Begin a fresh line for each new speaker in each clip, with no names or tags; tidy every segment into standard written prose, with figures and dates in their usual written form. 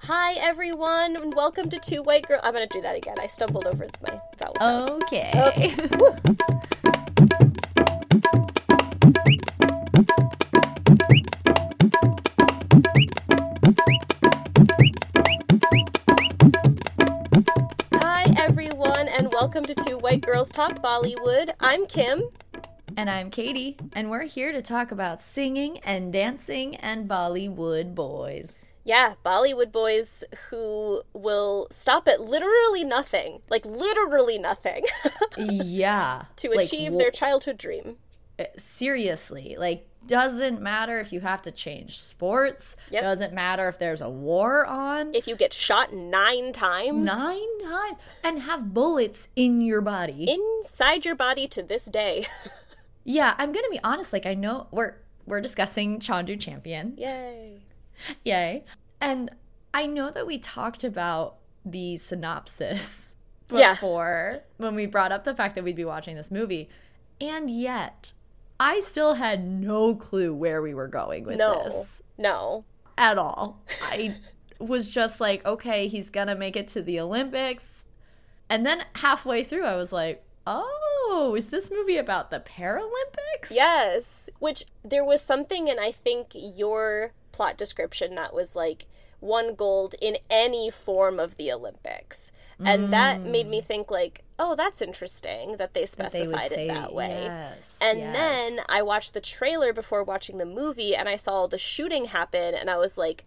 Hi everyone, and welcome to Two White Girls. I'm gonna do that again. I stumbled over my vowel sounds.
Okay.
Woo. Hi everyone, and welcome to Two White Girls Talk Bollywood. I'm Kim.
And I'm Katie, and we're here to talk about singing and dancing and Bollywood boys.
Yeah, Bollywood boys who will stop at literally nothing, like literally nothing,
Yeah.
to achieve their childhood dream.
Seriously, doesn't matter if you have to change sports.
Yep.
Doesn't matter if there's a war on.
If you get shot 9 times.
9 times. And have bullets in your body.
Inside your body to this day.
Yeah, I'm gonna be honest, I know we're discussing Chandu Champion.
Yay.
Yay. And I know that we talked about the synopsis
Yeah.
before when we brought up the fact that we'd be watching this movie. And yet, I still had no clue where we were going with this.
No.
At all. I was just like, okay, he's gonna make it to the Olympics. And then halfway through, I was like, oh, is this movie about the Paralympics?
Yes. Which there was something in, I think, your plot description that was like 1 gold in any form of the Olympics. And that made me think like, oh, that's interesting that they specified it that way.
Yes,
and
yes.
then I watched the trailer before watching the movie and I saw the shooting happen and I was like,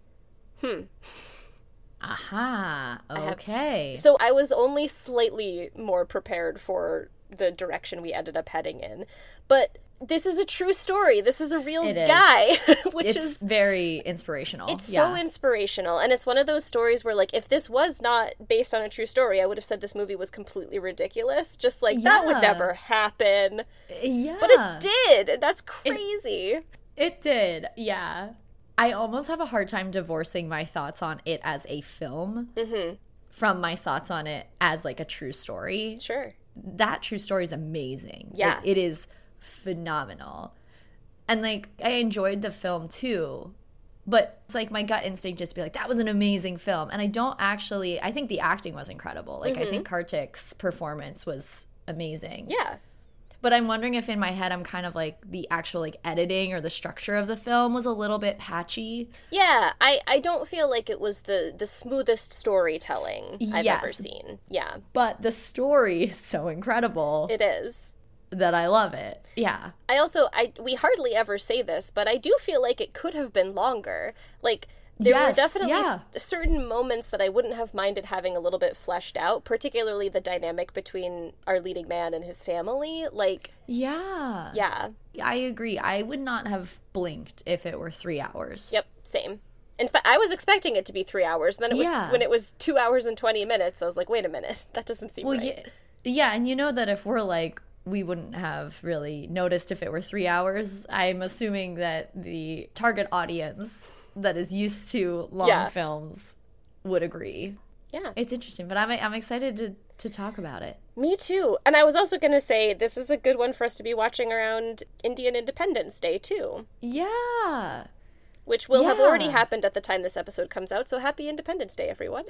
Aha, okay.
So I was only slightly more prepared for the direction we ended up heading in. But this is a true story. This is a real guy, which
it's
is
very inspirational.
It's so inspirational. And it's one of those stories where, like, if this was not based on a true story, I would have said this movie was completely ridiculous. Just like, that would never happen.
Yeah.
But it did. That's crazy.
It did, yeah. I almost have a hard time divorcing my thoughts on it as a film from my thoughts on it as, like, a true story.
Sure.
That true story is amazing.
Yeah.
It is phenomenal. And, like, I enjoyed the film, too. But it's, like, my gut instinct just to be like, that was an amazing film. And I don't actually – I think the acting was incredible. Like, I think Kartik's performance was amazing.
Yeah.
But I'm wondering if in my head I'm kind of like the actual like editing or the structure of the film was a little bit patchy.
Yeah, I don't feel like it was the smoothest storytelling I've ever seen. Yeah.
But the story is so incredible.
It is.
That I love it. Yeah.
We hardly ever say this, but I do feel like it could have been longer. Like, there were definitely certain moments that I wouldn't have minded having a little bit fleshed out, particularly the dynamic between our leading man and his family. Like,
yeah.
Yeah.
I agree. I would not have blinked if it were 3 hours.
Yep, same. I was expecting it to be 3 hours, and then it was when it was 2 hours and 20 minutes, I was like, wait a minute, that doesn't seem right.
Yeah, and you know that if we're like, we wouldn't have really noticed if it were 3 hours. I'm assuming that the target audience that is used to long films would agree.
Yeah.
It's interesting, but I'm excited to talk about it.
Me too. And I was also going to say, this is a good one for us to be watching around Indian Independence Day, too.
Yeah.
Which will have already happened at the time this episode comes out, so happy Independence Day, everyone.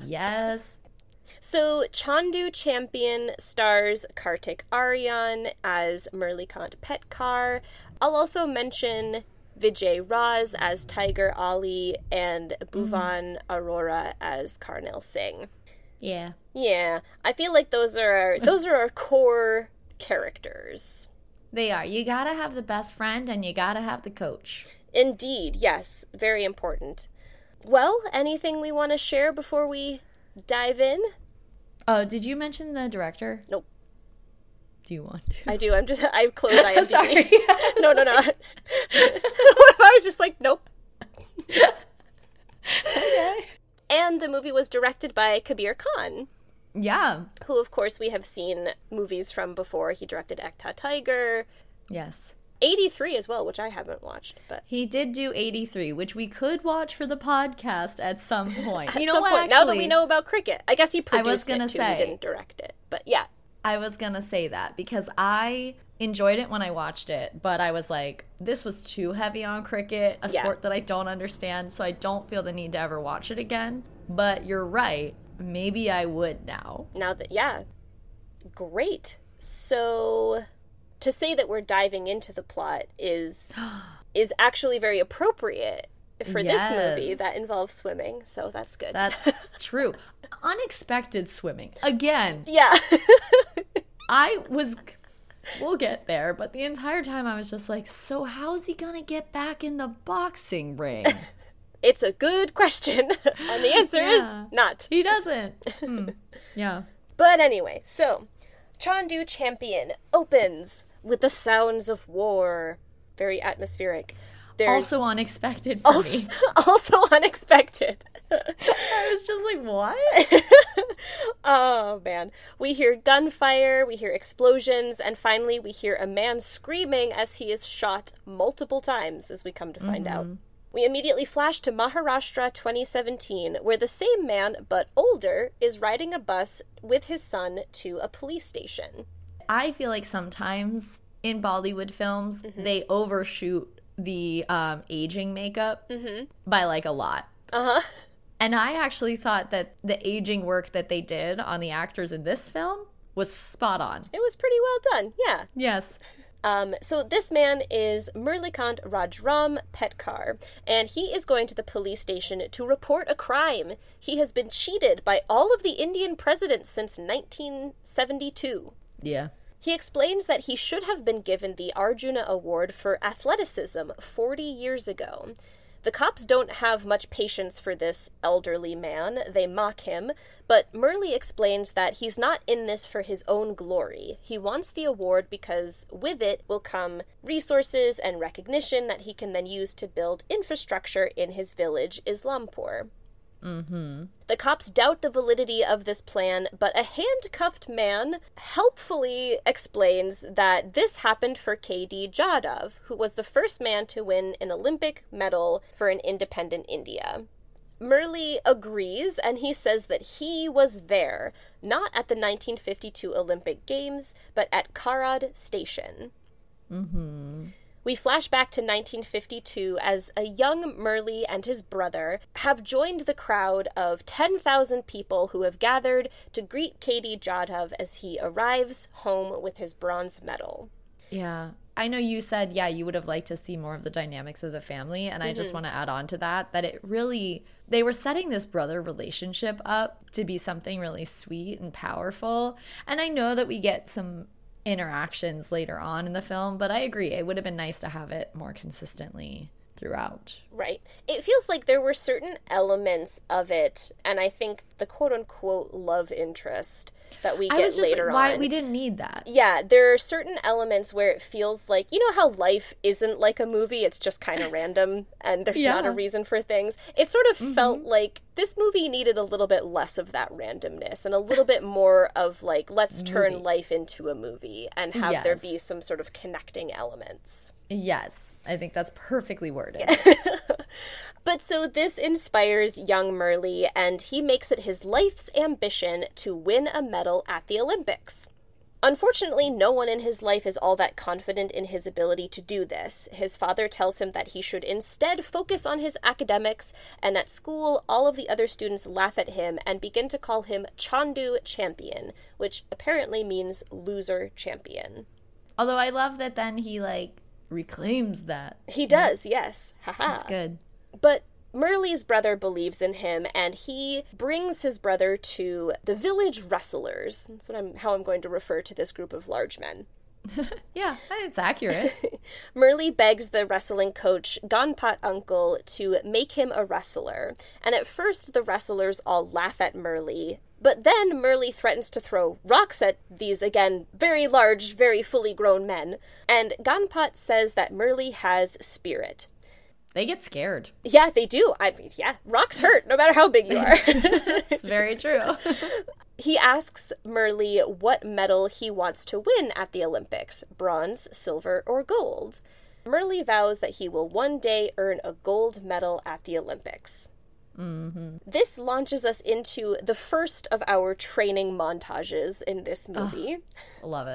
Yes.
So, Chandu Champion stars Kartik Aaryan as Murlikant Petkar. I'll also mention Vijay Raz as Tiger Ali and Bhuvan Arora as Karnal Singh.
Yeah.
Yeah. I feel like those are our core characters.
They are. You gotta have the best friend and you gotta have the coach.
Indeed, yes. Very important. Well, anything we want to share before we dive in?
Oh, did you mention the director?
Nope.
Do you want to?
I do. I closed IMDb.
Sorry.
No. What if I was just like, nope.
Okay.
And the movie was directed by Kabir Khan.
Yeah.
Who, of course, we have seen movies from before. He directed Ekta Tiger.
Yes.
83 as well, which I haven't watched. But
he did do 83, which we could watch for the podcast at some point.
At some point. Actually, now that we know about cricket. I guess he produced it too.
He
didn't direct it. But yeah.
I was going to say that because I enjoyed it when I watched it, but I was like, this was too heavy on cricket, a sport that I don't understand, so I don't feel the need to ever watch it again. But you're right. Maybe I would now.
Now that, yeah. Great. So to say that we're diving into the plot is actually very appropriate for this movie that involves swimming, so that's good.
That's true. Unexpected swimming. Again.
Yeah.
We'll get there, but the entire time I was just like, so how's he gonna get back in the boxing ring?
It's a good question, and the answer is not.
He doesn't. Yeah.
But anyway, so Chandu Champion opens with the sounds of war. Very atmospheric.
There's also unexpected for me.
Also unexpected.
I was just like, what?
Oh, man. We hear gunfire, we hear explosions, and finally we hear a man screaming as he is shot multiple times, as we come to find out. We immediately flash to Maharashtra 2017, where the same man, but older, is riding a bus with his son to a police station.
I feel like sometimes in Bollywood films, they overshoot the aging makeup by like a lot. And I actually thought that the aging work that they did on the actors in this film was spot on.
It was pretty well done, yeah.
Yes.
So this man is Murlikant Rajram Petkar, and he is going to the police station to report a crime. He has been cheated by all of the Indian presidents since 1972.
Yeah.
He explains that he should have been given the Arjuna Award for athleticism 40 years ago. The cops don't have much patience for this elderly man. They mock him, but Murli explains that he's not in this for his own glory. He wants the award because with it will come resources and recognition that he can then use to build infrastructure in his village, Islampur. The cops doubt the validity of this plan, but a handcuffed man helpfully explains that this happened for K.D. Jadhav, who was the first man to win an Olympic medal for an independent India. Murli agrees, and he says that he was there, not at the 1952 Olympic Games, but at Karad Station. We flash back to 1952 as a young Murli and his brother have joined the crowd of 10,000 people who have gathered to greet K.D. Jadhav as he arrives home with his bronze medal.
Yeah. I know you said, you would have liked to see more of the dynamics of the family, and I just want to add on to that it really, they were setting this brother relationship up to be something really sweet and powerful, and I know that we get some interactions later on in the film, but I agree, it would have been nice to have it more consistently throughout.
Right. It feels like there were certain elements of it, and I think the quote-unquote love interest that we get later on.
Why we didn't need that.
Yeah, there are certain elements where it feels like, you know how life isn't like a movie, it's just kind of random, and there's not a reason for things? It sort of felt like this movie needed a little bit less of that randomness, and a little bit more of, like, let's turn life into a movie, and have there be some sort of connecting elements.
Yes, I think that's perfectly worded.
But so this inspires young Murli, and he makes it his life's ambition to win a medal at the Olympics. Unfortunately, no one in his life is all that confident in his ability to do this. His father tells him that he should instead focus on his academics, and at school, all of the other students laugh at him and begin to call him Chandu Champion, which apparently means loser champion.
Although I love that then he, reclaims that.
He does, yes. Haha.
That's good.
But Murli's brother believes in him, and he brings his brother to the village wrestlers. That's how I'm going to refer to this group of large men.
Yeah, it's accurate.
Murli begs the wrestling coach, Ganpat Uncle, to make him a wrestler. And at first, the wrestlers all laugh at Murli. But then Murli threatens to throw rocks at these, again, very large, very fully grown men. And Ganpat says that Murli has spirit.
They get scared.
Yeah, they do. I mean, rocks hurt, no matter how big you are.
That's very true.
He asks Murli what medal he wants to win at the Olympics, bronze, silver, or gold. Murli vows that he will one day earn a gold medal at the Olympics. This launches us into the first of our training montages in this movie.
Love it.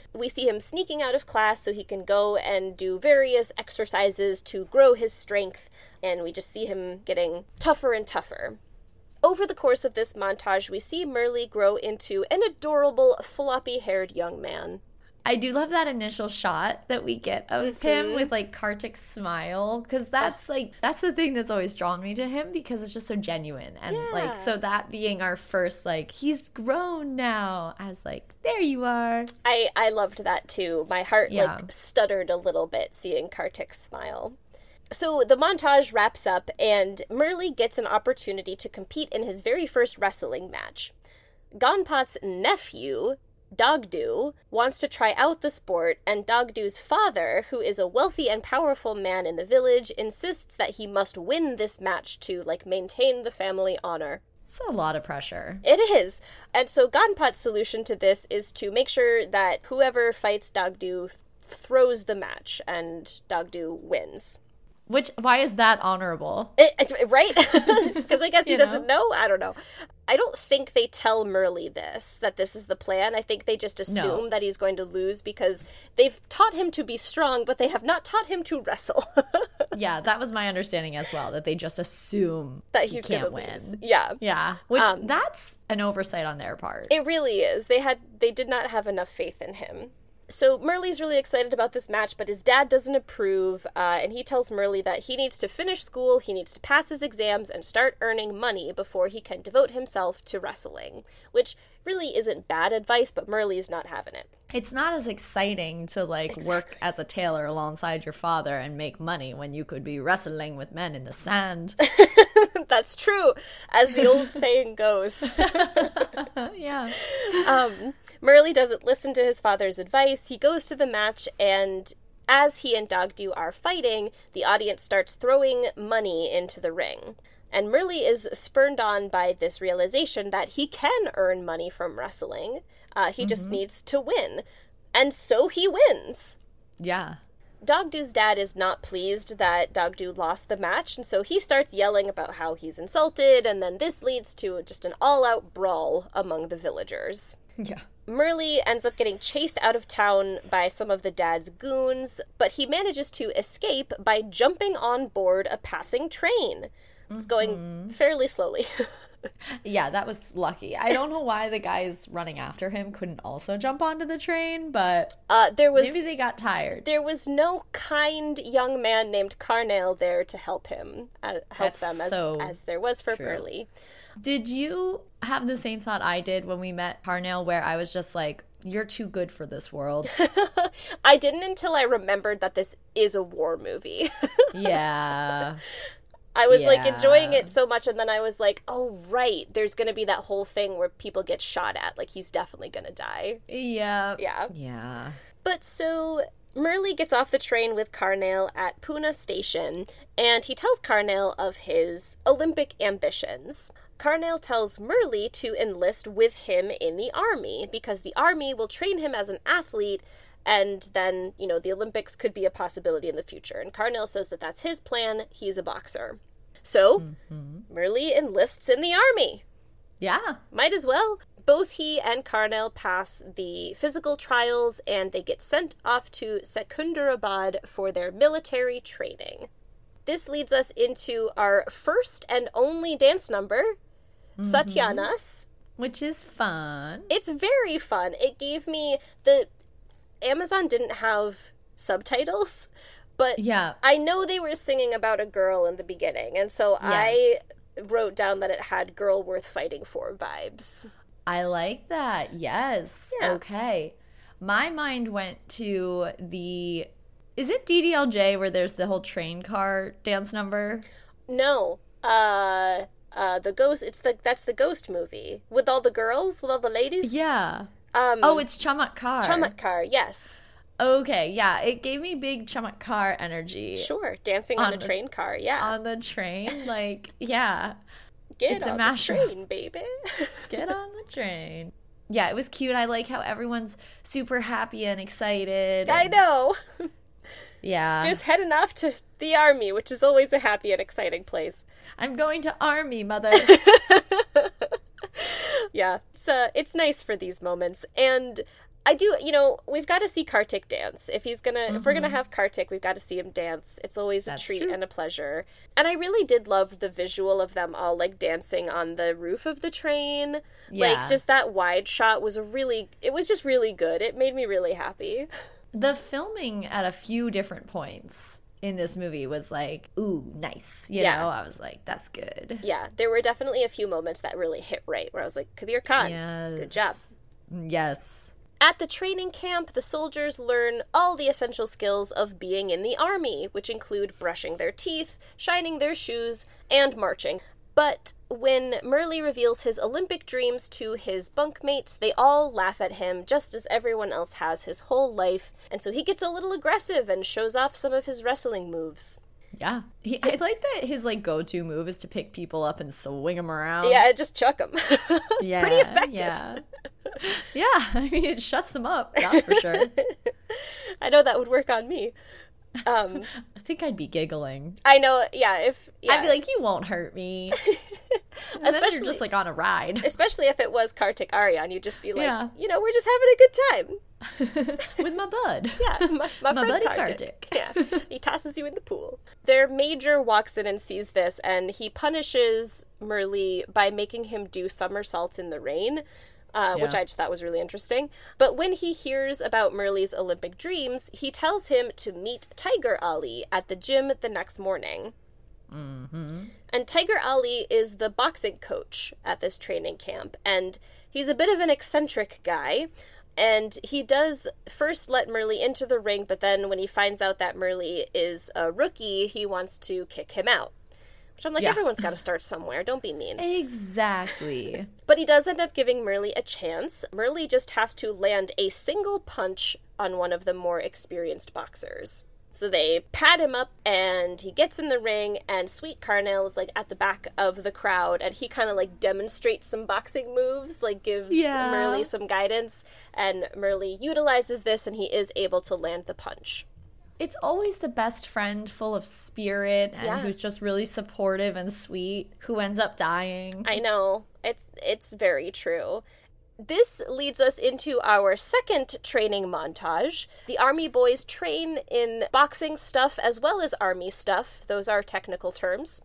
We see him sneaking out of class so he can go and do various exercises to grow his strength, and we just see him getting tougher and tougher. Over the course of this montage, we see Merle grow into an adorable, floppy-haired young man.
I do love that initial shot that we get of him with, like, Kartik's smile, because that's the thing that's always drawn me to him, because it's just so genuine. And, like, so that being our first, like, he's grown now, I was like, there you are.
I loved that, too. My heart, like, stuttered a little bit seeing Kartik's smile. So the montage wraps up, and Merle gets an opportunity to compete in his very first wrestling match. Ganpat's nephew, Dagdu, wants to try out the sport, and Dagdu's father, who is a wealthy and powerful man in the village, insists that he must win this match to, like, maintain the family honor.
It's a lot of pressure.
It is. And so Ganpat's solution to this is to make sure that whoever fights Dagdu throws the match, and Dagdu wins.
Why is that honorable?
Right? Because I guess he doesn't know? I don't know. I don't think they tell Merle that this is the plan. I think they just assume that he's going to lose because they've taught him to be strong, but they have not taught him to wrestle.
Yeah, that was my understanding as well, that they just assume
that he can't win. Lose. Yeah.
Yeah, which that's an oversight on their part.
It really is. They did not have enough faith in him. So Merle's really excited about this match, but his dad doesn't approve, and he tells Merle that he needs to finish school, he needs to pass his exams, and start earning money before he can devote himself to wrestling, which really isn't bad advice, but Merle's not having it.
It's not as exciting to, like, work as a tailor alongside your father and make money when you could be wrestling with men in the sand.
That's true, as the old saying goes.
Yeah.
Merle doesn't listen to his father's advice. He goes to the match, and as he and Dagdu are fighting, the audience starts throwing money into the ring. And Merle is spurred on by this realization that he can earn money from wrestling. He just needs to win. And so he wins.
Yeah.
Dagdu's dad is not pleased that Dagdu lost the match, and so he starts yelling about how he's insulted, and then this leads to just an all-out brawl among the villagers.
Yeah.
Merle ends up getting chased out of town by some of the dad's goons, but he manages to escape by jumping on board a passing train. It's going fairly slowly.
Yeah, that was lucky. I don't know why the guys running after him couldn't also jump onto the train, but maybe they got tired.
There was no kind young man named Carnale there to help him, as there was for Merle.
Did you have the same thought I did when we met Carnale, where I was just like, you're too good for this world?
I didn't until I remembered that this is a war movie.
Yeah.
I was, like, enjoying it so much, and then I was like, oh, right, there's gonna be that whole thing where people get shot at. Like, he's definitely gonna die.
Yeah.
Yeah.
Yeah.
But so Merle gets off the train with Carnale at Pune Station, and he tells Carnale of his Olympic ambitions. Carnale tells Merle to enlist with him in the army, because the army will train him as an athlete, and then, you know, the Olympics could be a possibility in the future. And Carnale says that that's his plan. He's a boxer. So, Merle enlists in the army.
Yeah.
Might as well. Both he and Carnale pass the physical trials, and they get sent off to Secunderabad for their military training. This leads us into our first and only dance number, Satyanas.
Which is fun.
It's very fun. It gave me Amazon didn't have subtitles, but
yeah.
I know they were singing about a girl in the beginning, and so I wrote down that it had girl worth fighting for vibes.
I like that. Yes. Yeah. Okay. My mind went to is it DDLJ where there's the whole train car dance number?
No. The ghost, that's the ghost movie with all the girls, with all the ladies.
Yeah. It's Chamatkar.
Chamatkar, yes.
Okay, yeah. It gave me big Chamatkar energy.
Sure, dancing on a train car, yeah.
On the train, like, yeah.
Get on the train, baby.
Get on the train. Yeah, it was cute. I like how everyone's super happy and excited.
I know.
Yeah.
Just heading off to the army, which is always a happy and exciting place.
I'm going to army, mother.
Yeah, it's nice for these moments. And I do, we've got to see Kartik dance. If we're gonna have Kartik, we've got to see him dance. It's always a treat and a pleasure. And I really did love the visual of them all, like, dancing on the roof of the train. Yeah. Like, just that wide shot was just really good. It made me really happy.
The filming at a few different points in this movie was like, ooh, nice. You know, I was like, that's good.
Yeah, there were definitely a few moments that really hit right, where I was like, Kadir Khan, good job.
Yes.
At the training camp, the soldiers learn all the essential skills of being in the army, which include brushing their teeth, shining their shoes, and marching. But when Murley reveals his Olympic dreams to his bunkmates, they all laugh at him, just as everyone else has his whole life, and so he gets a little aggressive and shows off some of his wrestling moves.
Yeah. I like that his, like, go-to move is to pick people up and swing them around.
Yeah, just chuck them.
Yeah.
Pretty effective.
Yeah, I mean, it shuts them up, that's for sure.
I know that would work on me.
I think I'd be giggling.
I know, yeah.
I'd be like, you won't hurt me. Especially you're just, like, on a ride.
Especially if it was Kartik Aaryan, you'd just be like, we're just having a good time.
With my bud.
Yeah, my friend
buddy
Kartik. Yeah, he tosses you in the pool. Their major walks in and sees this, and he punishes Murley by making him do somersaults in the rain. Which I just thought was really interesting. But when he hears about Murley's Olympic dreams, he tells him to meet Tiger Ali at the gym the next morning. Mm-hmm. And Tiger Ali is the boxing coach at this training camp, and he's a bit of an eccentric guy. And he does first let Murley into the ring, but then when he finds out that Murley is a rookie, he wants to kick him out. Which I'm like, everyone's got to start somewhere. Don't be mean.
Exactly.
But he does end up giving Murley a chance. Murley just has to land a single punch on one of the more experienced boxers. So they pad him up, and he gets in the ring, and Sweet Carnell is, like, at the back of the crowd, and he kind of, like, demonstrates some boxing moves, like, gives Murley some guidance, and Murley utilizes this, and he is able to land the punch.
It's always the best friend full of spirit and who's just really supportive and sweet who ends up dying.
I know. It's very true. This leads us into our second training montage. The Army boys train in boxing stuff as well as Army stuff. Those are technical terms.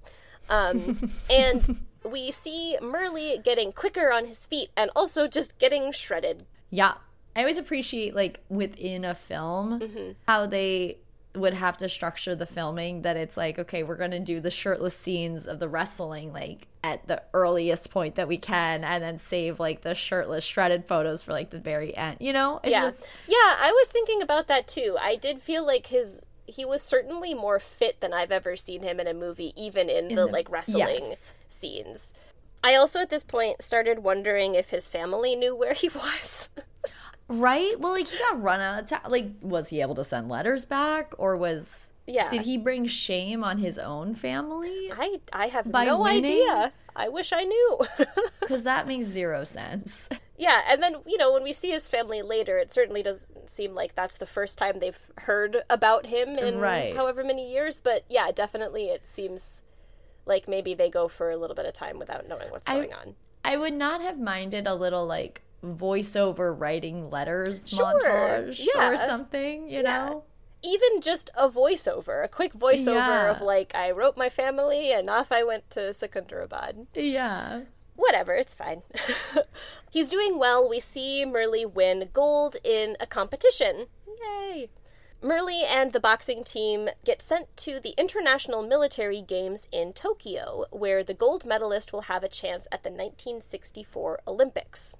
And we see Murley getting quicker on his feet and also just getting shredded.
Yeah. I always appreciate, like, within a film, how they would have to structure the filming, that it's like, okay, we're going to do the shirtless scenes of the wrestling, like, at the earliest point that we can, and then save, like, the shirtless, shredded photos for, like, the very end, you know? It's just...
Yeah, I was thinking about that, too. I did feel like he was certainly more fit than I've ever seen him in a movie, even in the like, wrestling scenes. I also, at this point, started wondering if his family knew where he was.
Right? Well, like, he got run out of town. Like, was he able to send letters back? Or did he bring shame on his own family?
I have no idea. I wish I knew.
Because that makes zero sense.
Yeah, and then, when we see his family later, it certainly doesn't seem like that's the first time they've heard about him in however many years. But, yeah, definitely it seems like maybe they go for a little bit of time without knowing what's going on.
I would not have minded a little, like, voiceover writing letters montage or something, you know?
Even just a voiceover, a quick voiceover of, like, I wrote my family and off I went to Secunderabad.
Yeah.
Whatever, it's fine. He's doing well. We see Murley win gold in a competition. Yay! Murley and the boxing team get sent to the International Military Games in Tokyo, where the gold medalist will have a chance at the 1964 Olympics.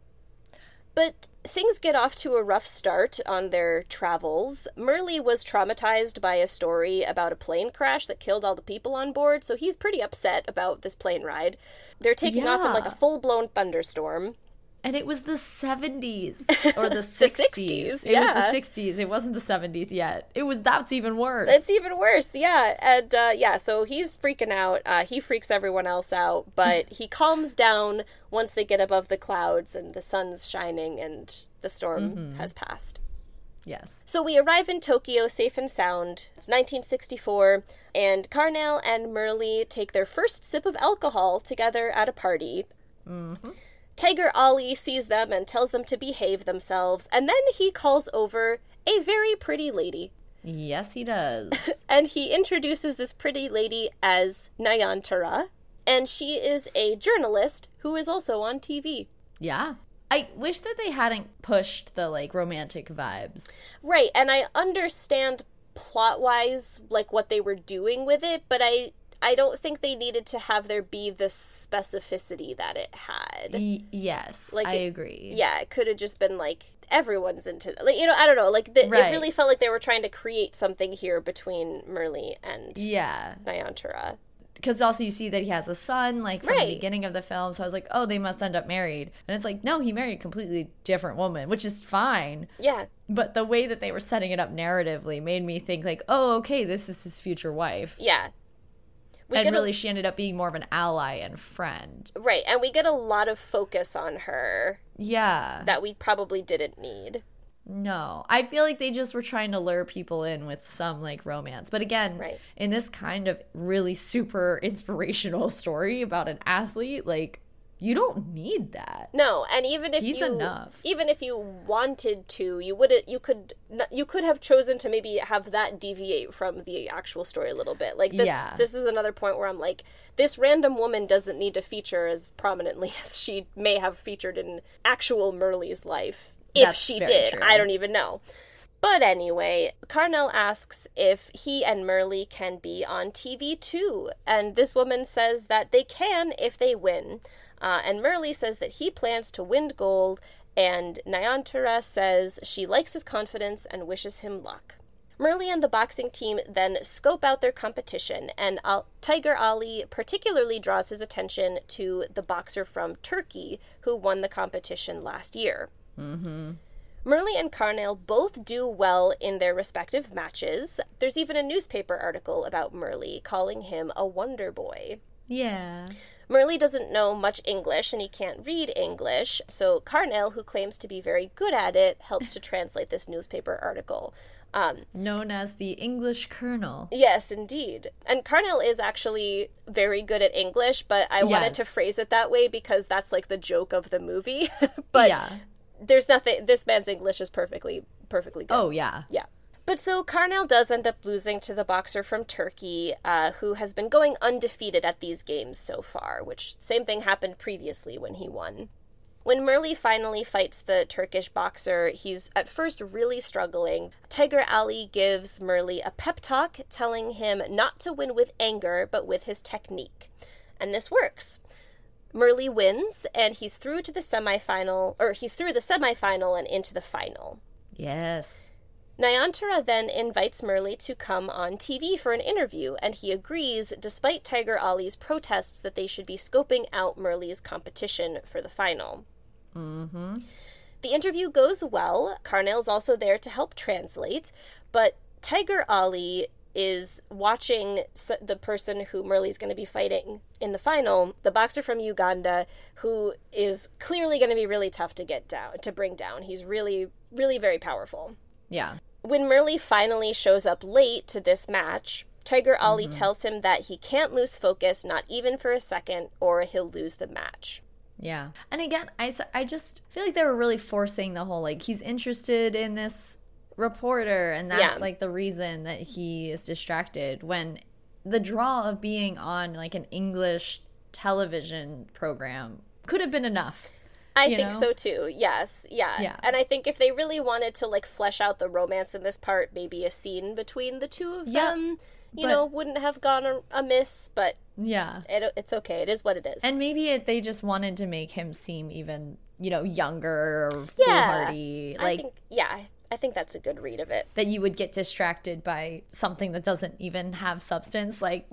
But things get off to a rough start on their travels. Murley was traumatized by a story about a plane crash that killed all the people on board, so he's pretty upset about this plane ride. They're taking off in, like, a full-blown thunderstorm.
And it was the 70s or the 60s.
The 60s,
It was the 60s. It wasn't the 70s yet. That's even worse.
It's even worse, yeah. And, so he's freaking out. He freaks everyone else out, but he calms down once they get above the clouds and the sun's shining and the storm has passed.
Yes.
So we arrive in Tokyo safe and sound. It's 1964, and Carnell and Murley take their first sip of alcohol together at a party. Mm-hmm. Tiger Ali sees them and tells them to behave themselves, and then he calls over a very pretty lady.
Yes, he does.
And he introduces this pretty lady as Nayantara, and she is a journalist who is also on TV.
Yeah. I wish that they hadn't pushed the, like, romantic vibes.
Right, and I understand plot-wise, like, what they were doing with it, but I don't think they needed to have there be the specificity that it had.
Yes,
like
I agree.
Yeah, it could have just been, like, everyone's into... Like, you know, I don't know. Like, it really felt like they were trying to create something here between Merle and Nayantara.
Because also you see that he has a son, like, from the beginning of the film. So I was like, oh, they must end up married. And it's like, no, he married a completely different woman, which is fine.
Yeah.
But the way that they were setting it up narratively made me think, like, oh, okay, this is his future wife.
Yeah.
And really, she ended up being more of an ally and friend.
Right, and we get a lot of focus on her.
Yeah.
That we probably didn't need.
No. I feel like they just were trying to lure people in with some, like, romance. But again, in this kind of really super inspirational story about an athlete, like, you don't need that.
No, and even if even if you wanted to, you could have chosen to maybe have that deviate from the actual story a little bit. Like this is another point where I'm like, this random woman doesn't need to feature as prominently as she may have featured in actual Merle's life. If she did, true. I don't even know. But anyway, Carnell asks if he and Merle can be on TV too, and this woman says that they can if they win. And Merle says that he plans to win gold, and Nayantara says she likes his confidence and wishes him luck. Merle and the boxing team then scope out their competition, and Tiger Ali particularly draws his attention to the boxer from Turkey who won the competition last year. Mm-hmm. Merle and Carnell both do well in their respective matches. There's even a newspaper article about Merle calling him a wonder boy.
Yeah.
Merle doesn't know much English, and he can't read English, so Carnell, who claims to be very good at it, helps to translate this newspaper article.
Known as the English Colonel.
Yes, indeed. And Carnell is actually very good at English, but I wanted to phrase it that way because that's like the joke of the movie. But there's nothing, this man's English is perfectly good.
Oh, yeah.
Yeah. But so Carnell does end up losing to the boxer from Turkey, who has been going undefeated at these games so far, which same thing happened previously when he won. When Merle finally fights the Turkish boxer, he's at first really struggling. Tiger Ali gives Merle a pep talk, telling him not to win with anger, but with his technique. And this works. Merle wins, and he's through to the semifinal, or he's through the semifinal and into the final.
Yes.
Nayantara then invites Merle to come on TV for an interview, and he agrees, despite Tiger Ali's protests that they should be scoping out Merle's competition for the final.
Mm-hmm.
The interview goes well. Carnell's also there to help translate, but Tiger Ali is watching the person who Merle's going to be fighting in the final, the boxer from Uganda, who is clearly going to be really tough to bring down. He's really, really very powerful.
Yeah.
When Merle finally shows up late to this match, Tiger Ali tells him that he can't lose focus, not even for a second, or he'll lose the match.
Yeah. And again, I just feel like they were really forcing the whole, like, he's interested in this reporter, and that's, like, the reason that he is distracted, when the draw of being on, like, an English television program could have been enough.
I think so too. Yes. Yeah. And I think if they really wanted to, like, flesh out the romance in this part, maybe a scene between the two of them, you know, wouldn't have gone amiss, but it's okay. It is what it is.
And maybe they just wanted to make him seem even, you know, younger or foolhardy. Like,
I think that's a good read of it.
That you would get distracted by something that doesn't even have substance. Like,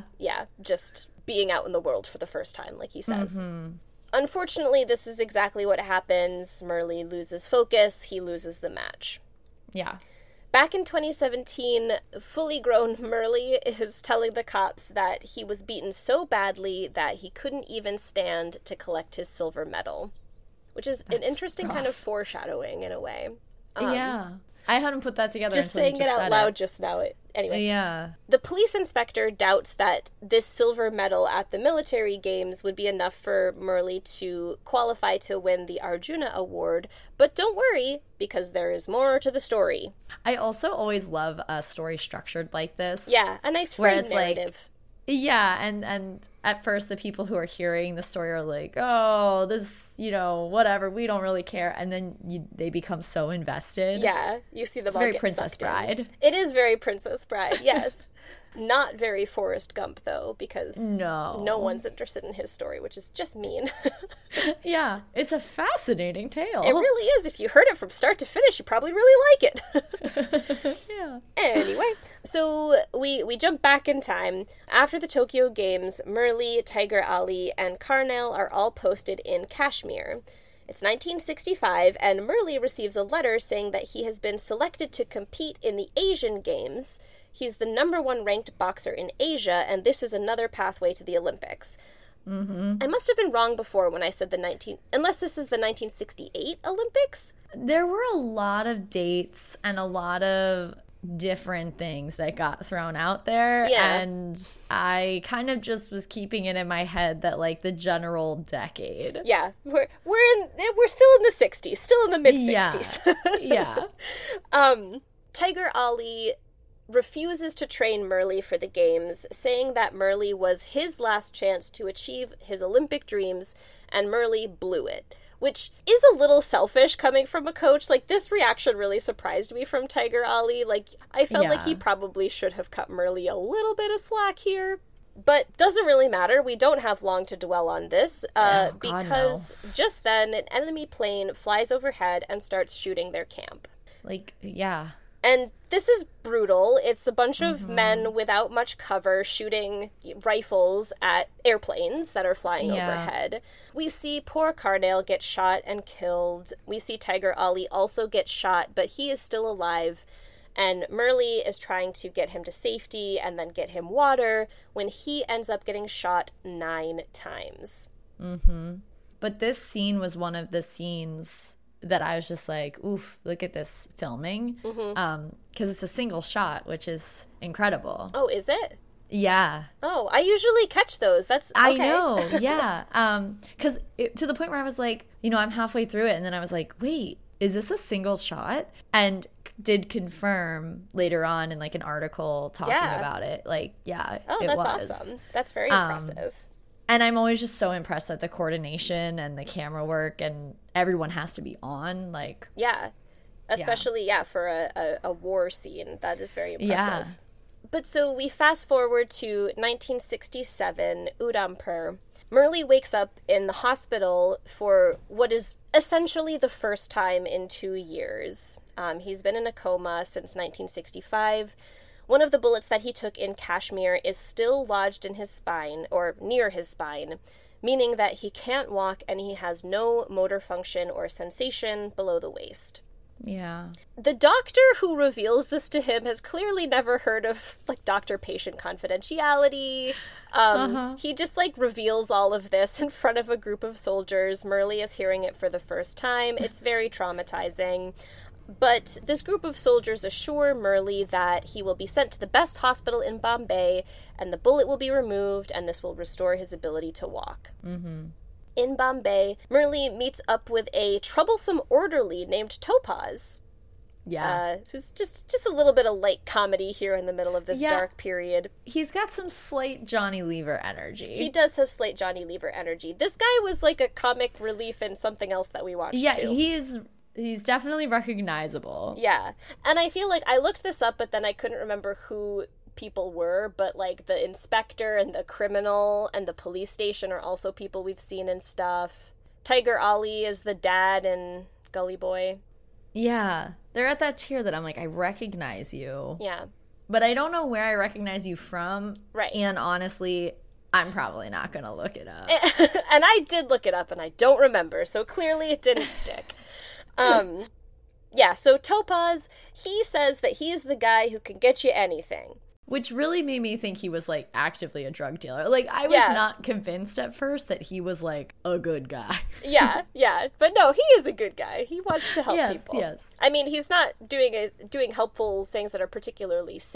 just being out in the world for the first time, like he says. Mm-hmm. Unfortunately, this is exactly what happens. Merle loses focus. He loses the match.
Yeah.
Back in 2017, fully grown Merle is telling the cops that he was beaten so badly that he couldn't even stand to collect his silver medal, which is an interesting kind of foreshadowing in a way.
I hadn't put that together.
Just saying it out loud just now, anyway.
Yeah.
The police inspector doubts that this silver medal at the military games would be enough for Murli to qualify to win the Arjuna Award, but don't worry, because there is more to the story.
I also always love a story structured like this.
Yeah, a nice
where
frame
it's
narrative.
Yeah, and at first the people who are hearing the story are like, oh, this, whatever, we don't really care. And then they become so invested.
Yeah, you see them
It's
all
very
get
Princess
sucked in.
Bride.
It is very Princess Bride, yes. Not very Forrest Gump, though, because no one's interested in his story, which is just mean.
Yeah, it's a fascinating tale.
It really is. If you heard it from start to finish, you probably really like it.
Yeah.
Anyway, so we jump back in time. After the Tokyo Games, Murli, Tiger Ali, and Karnal are all posted in Kashmir. It's 1965, and Murli receives a letter saying that he has been selected to compete in the Asian Games. He's the #1 ranked boxer in Asia, and this is another pathway to the Olympics. Mm-hmm. I must have been wrong before when I said unless this is the 1968 Olympics?
There were a lot of dates and a lot of different things that got thrown out there.
Yeah.
And I kind of just was keeping it in my head that, like, the general decade.
Yeah, we're still in the 60s, still in the mid-60s.
Yeah.
Tiger Ali refuses to train Murli for the games, saying that Murli was his last chance to achieve his Olympic dreams, and Murli blew it. Which is a little selfish coming from a coach. Like, this reaction really surprised me from Tiger Ali. Like, I felt like he probably should have cut Murli a little bit of slack here. But doesn't really matter. We don't have long to dwell on this. Because just then, an enemy plane flies overhead and starts shooting their camp.
Like, yeah.
And this is brutal. It's a bunch of men without much cover shooting rifles at airplanes that are flying overhead. We see poor Karnal get shot and killed. We see Tiger Ali also get shot, but he is still alive. And Murli is trying to get him to safety and then get him water when he ends up getting shot 9 times.
Mm-hmm. But this scene was one of the scenes that I was just like, oof, look at this filming. Because it's a single shot, which is incredible.
Oh, is it?
Yeah.
Oh, I usually catch those. That's okay.
I know, yeah. Because to the point where I was like, I'm halfway through it, and then I was like, wait, is this a single shot? And did confirm later on in, like, an article talking about it. Like, yeah,
oh,
it
that's
was.
Awesome. That's very impressive.
And I'm always just so impressed at the coordination and the camera work, and everyone has to be on, like...
Yeah. Especially, for a war scene. That is very impressive.
Yeah.
But so we fast forward to 1967, Udhampur. Murli wakes up in the hospital for what is essentially the first time in 2 years. He's been in a coma since 1965. One of the bullets that he took in Kashmir is still lodged in his spine, or near his spine, meaning that he can't walk and he has no motor function or sensation below the waist.
Yeah.
The doctor who reveals this to him has clearly never heard of, like, doctor-patient confidentiality. He just, like, reveals all of this in front of a group of soldiers. Murli is hearing it for the first time. It's very traumatizing. But this group of soldiers assure Murli that he will be sent to the best hospital in Bombay, and the bullet will be removed, and this will restore his ability to walk. Mm-hmm. In Bombay, Murli meets up with a troublesome orderly named Topaz.
Yeah.
Who's just a little bit of light comedy here in the middle of this dark period.
He's got some slight Johnny Lever energy.
He does have slight Johnny Lever energy. This guy was like a comic relief in something else that we watched, too.
He's definitely recognizable.
Yeah. And I feel like I looked this up, but then I couldn't remember who people were, but, like, the inspector and the criminal and the police station are also people we've seen in stuff. Tiger Ali is the dad in Gully Boy.
Yeah. They're at that tier that I'm like, I recognize you.
Yeah.
But I don't know where I recognize you from.
Right.
And honestly, I'm probably not going to look it up.
And I did look it up, and I don't remember, so clearly it didn't stick. So Topaz, he says that he's the guy who can get you anything.
Which really made me think he was, like, actively a drug dealer. Like, I was not convinced at first that he was, like, a good guy.
Yeah. But no, he is a good guy. He wants to help people.
Yes.
I mean, he's not doing helpful things that are particularly safe,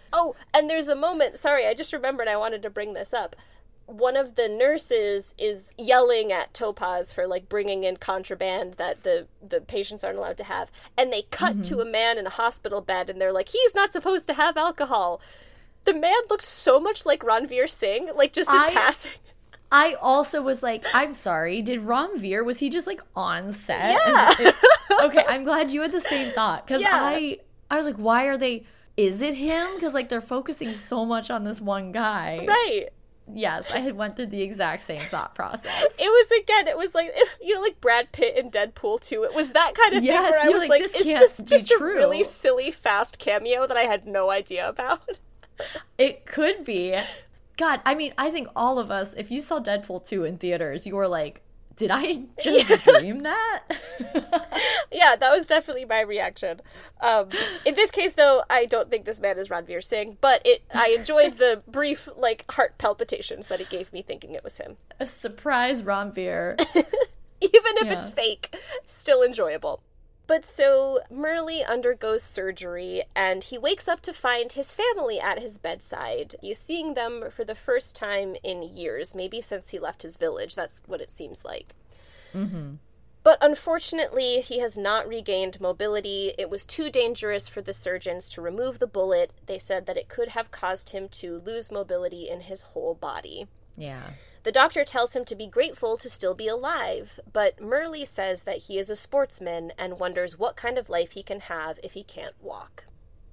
Oh, and there's a moment, sorry, I just remembered I wanted to bring this up. One of the nurses is yelling at Topaz for, like, bringing in contraband that the patients aren't allowed to have. And they cut to a man in a hospital bed, and they're like, he's not supposed to have alcohol. The man looked so much like Ranveer Singh, like, just in passing.
I also was like, I'm sorry, did Ranveer, was he just, like, on set?
Yeah.
Okay, I'm glad you had the same thought. Because I was like, why are they, is it him? Because, like, they're focusing so much on this one guy.
Right.
Yes, I had went through the exact same thought process.
It was like, you know, like Brad Pitt in Deadpool 2. It was that kind of thing where I was like, is this just a really silly, fast cameo that I had no idea about?
It could be. God, I mean, I think all of us, if you saw Deadpool 2 in theaters, you were like, did I just dream that?
Yeah, that was definitely my reaction. In this case, though, I don't think this man is Ranveer Singh, but I enjoyed the brief, like, heart palpitations that it gave me thinking it was him.
A surprise Ranveer.
Even if it's fake, still enjoyable. But so Murley undergoes surgery, and he wakes up to find his family at his bedside. He's seeing them for the first time in years, maybe since he left his village. That's what it seems like.
Mm-hmm.
But unfortunately, he has not regained mobility. It was too dangerous for the surgeons to remove the bullet. They said that it could have caused him to lose mobility in his whole body.
Yeah.
The doctor tells him to be grateful to still be alive, but Murley says that he is a sportsman and wonders what kind of life he can have if he can't walk.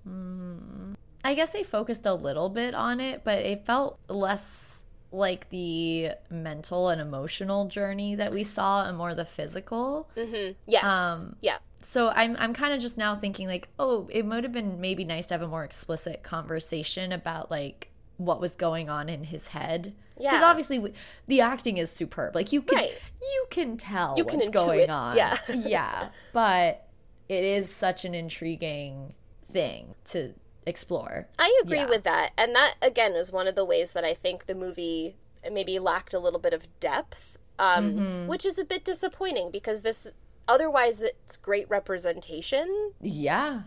I guess they focused a little bit on it, but it felt less like the mental and emotional journey that we saw and more the physical.
Mm-hmm. Yes. Yeah.
So I'm kind of just now thinking, like, oh, it would have been maybe nice to have a more explicit conversation about, like, what was going on in his head.
Yeah.
Because obviously the acting is superb. Like, you can tell what's going on.
Yeah.
Yeah. But it is such an intriguing thing to explore.
I agree with that. And that, again, is one of the ways that I think the movie maybe lacked a little bit of depth, which is a bit disappointing because otherwise it's great representation.
Yeah.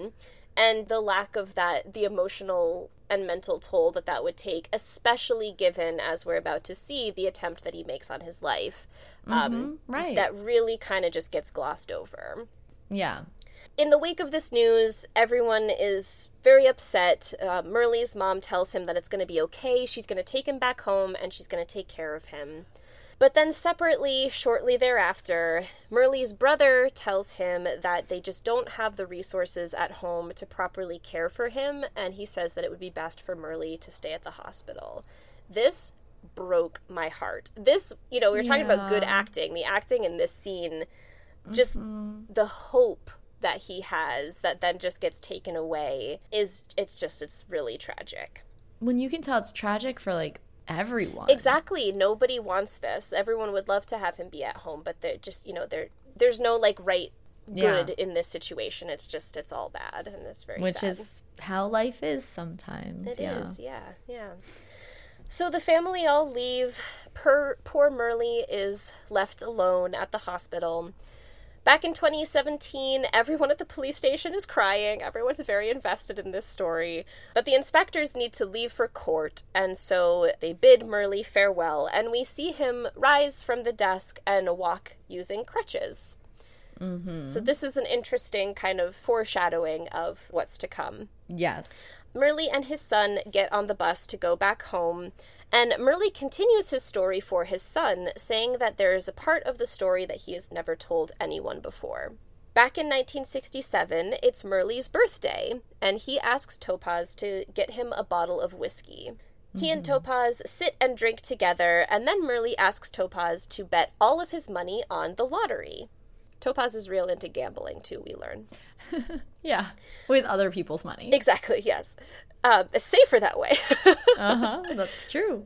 And the lack of that, the emotional and mental toll that would take, especially given, as we're about to see, the attempt that he makes on his life.
Right.
That really kind of just gets glossed over.
Yeah.
In the wake of this news, everyone is very upset. Murley's mom tells him that it's going to be okay. She's going to take him back home, and she's going to take care of him. But then separately, shortly thereafter, Murley's brother tells him that they just don't have the resources at home to properly care for him, and he says that it would be best for Murley to stay at the hospital. This broke my heart. This, we were talking about good acting. The acting in this scene, just the hope that he has that then just gets taken away it's really tragic.
When you can tell it's tragic for, like, everyone.
Exactly. Nobody wants this. Everyone would love to have him be at home, but they're just, there's no, like, right good in this situation. It's all bad, and it's very sad.
Which is how life is sometimes.
It is, yeah. So the family all leave. Poor Murley is left alone at the hospital. Back in 2017, everyone at the police station is crying. Everyone's very invested in this story. But the inspectors need to leave for court, and so they bid Murley farewell, and we see him rise from the desk and walk using crutches. Mm-hmm. So this is an interesting kind of foreshadowing of what's to come.
Yes.
Murley and his son get on the bus to go back home, and Murley continues his story for his son, saying that there is a part of the story that he has never told anyone before. Back in 1967, it's Murley's birthday, and he asks Topaz to get him a bottle of whiskey. He and Topaz sit and drink together, and then Murley asks Topaz to bet all of his money on the lottery. Topaz is real into gambling, too, we learn.
Yeah, with other people's money.
Exactly, yes. It's safer that way.
That's true.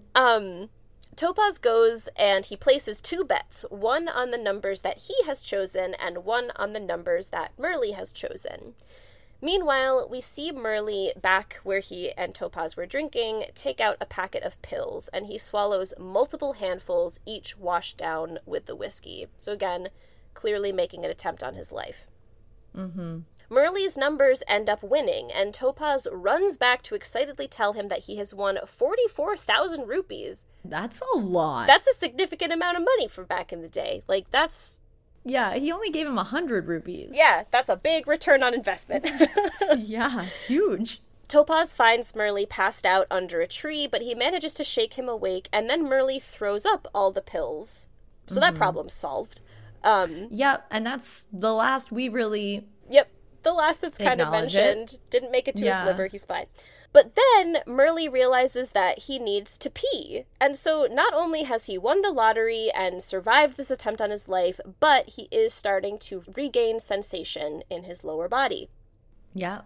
Topaz goes and he places two bets, one on the numbers that he has chosen and one on the numbers that Murley has chosen. Meanwhile, we see Murley back where he and Topaz were drinking take out a packet of pills, and he swallows multiple handfuls, each washed down with the whiskey. So again, clearly making an attempt on his life. Murley's numbers end up winning, and Topaz runs back to excitedly tell him that he has won 44,000 rupees.
That's a lot.
That's a significant amount of money for back in the day. Like, that's...
Yeah, he only gave him 100 rupees.
Yeah, that's a big return on investment.
Yeah, it's huge.
Topaz finds Murley passed out under a tree, but he manages to shake him awake, and then Murley throws up all the pills. So that problem's solved.
Yep, and that's the last we really...
Yep, the last that's kind of mentioned. Didn't make it to his liver, he's fine. But then Murley realizes that he needs to pee. And so not only has he won the lottery and survived this attempt on his life, but he is starting to regain sensation in his lower body.
Yeah.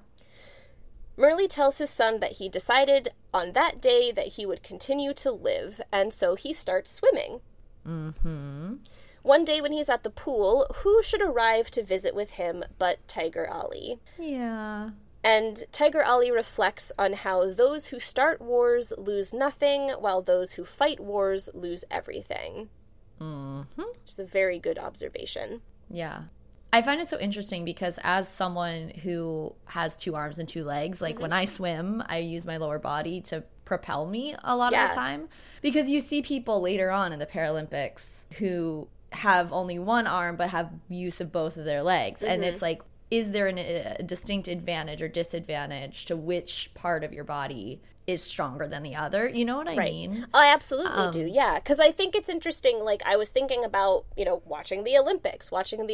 Murley tells his son that he decided on that day that he would continue to live, and so he starts swimming.
Mm-hmm.
One day when he's at the pool, who should arrive to visit with him but Tiger Ali?
Yeah.
And Tiger Ali reflects on how those who start wars lose nothing, while those who fight wars lose everything.
Mm-hmm.
Which is a very good observation.
Yeah. I find it so interesting because as someone who has 2 arms and 2 legs, like when I swim, I use my lower body to propel me a lot of the time. Because you see people later on in the Paralympics who have only 1 arm but have use of both of their legs. And it's like, is there a distinct advantage or disadvantage to which part of your body is stronger than the other? You know what I mean?
I absolutely do, yeah. Because I think it's interesting, like, I was thinking about, watching the Olympics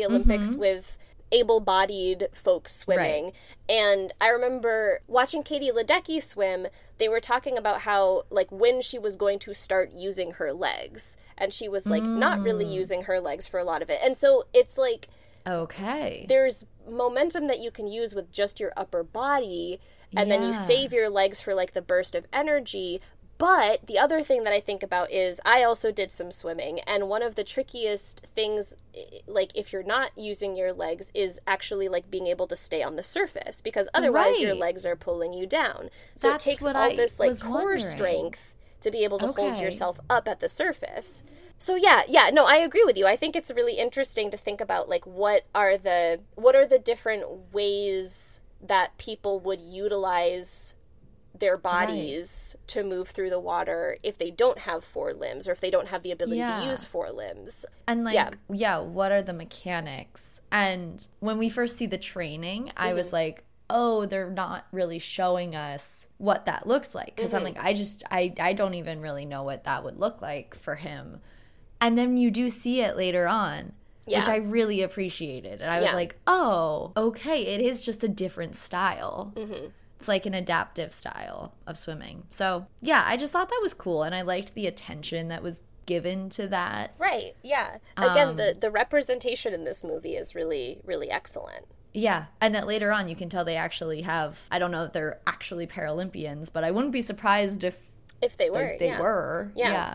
with able-bodied folks swimming. Right. And I remember watching Katie Ledecky swim, they were talking about how, like, when she was going to start using her legs. And she was, like, not really using her legs for a lot of it. And so it's, like...
Okay.
There's momentum that you can use with just your upper body, and then you save your legs for, like, the burst of energy. But the other thing that I think about is I also did some swimming, and one of the trickiest things, like, if you're not using your legs, is actually, like, being able to stay on the surface, because otherwise your legs are pulling you down. So it takes all this, like, core strength to be able to hold yourself up at the surface. So no, I agree with you. I think it's really interesting to think about, like, what are the different ways that people would utilize their bodies to move through the water if they don't have 4 limbs or if they don't have the ability to use 4 limbs.
And, like, what are the mechanics? And when we first see the training, I was like, oh, they're not really showing us what that looks like. Because I'm like, I don't even really know what that would look like for him. And then you do see it later on, which I really appreciated. And I was like, oh, okay, it is just a different style. It's like an adaptive style of swimming. So, yeah, I just thought that was cool. And I liked the attention that was given to that.
Right, yeah. Again, the representation in this movie is really, really excellent.
Yeah, and that later on you can tell they actually have, I don't know if they're actually Paralympians, but I wouldn't be surprised if
they were.
They were.
Yeah.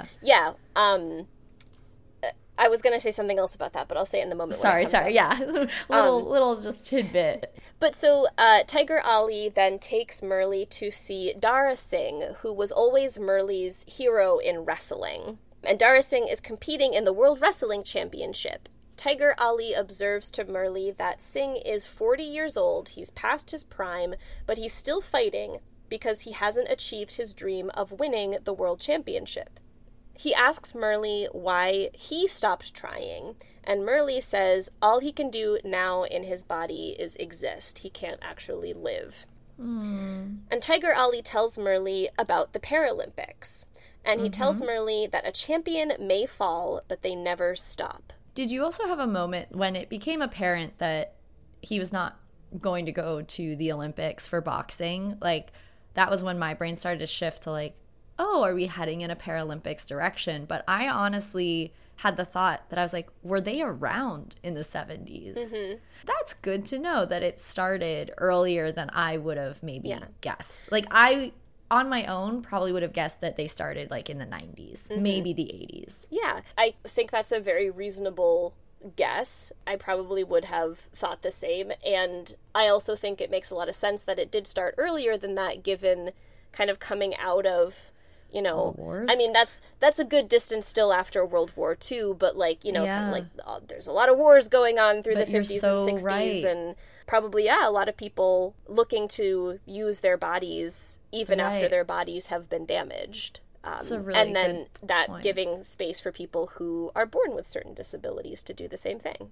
I was going to say something else about that, but I'll say it in the moment.
Sorry, yeah. little just tidbit.
But so Tiger Ali then takes Murley to see Dara Singh, who was always Murley's hero in wrestling. And Dara Singh is competing in the World Wrestling Championship. Tiger Ali observes to Murley that Singh is 40 years old, he's past his prime, but he's still fighting because he hasn't achieved his dream of winning the World Championship. He asks Murley why he stopped trying, and Murley says all he can do now in his body is exist. He can't actually live. And Tiger Ali tells Murley about the Paralympics, and he tells Murley that a champion may fall, but they never stop.
Did you also have a moment when it became apparent that he was not going to go to the Olympics for boxing? Like, that was when my brain started to shift to, like, oh, are we heading in a Paralympics direction? But I honestly had the thought that I was like, were they around in the 70s? That's good to know that it started earlier than I would have maybe guessed. Like, I, on my own, probably would have guessed that they started, like, in the 90s, maybe the 80s.
Yeah, I think that's a very reasonable guess. I probably would have thought the same. And I also think it makes a lot of sense that it did start earlier than that, given kind of coming out of You know,
All the wars?
I mean, that's a good distance still after World War II, but like, you know, kind of like there's a lot of wars going on through the 50s and 60s, and probably, a lot of people looking to use their bodies even after their bodies have been damaged.
Really
and then that
point.
giving space for people who are born with certain disabilities to do the same thing.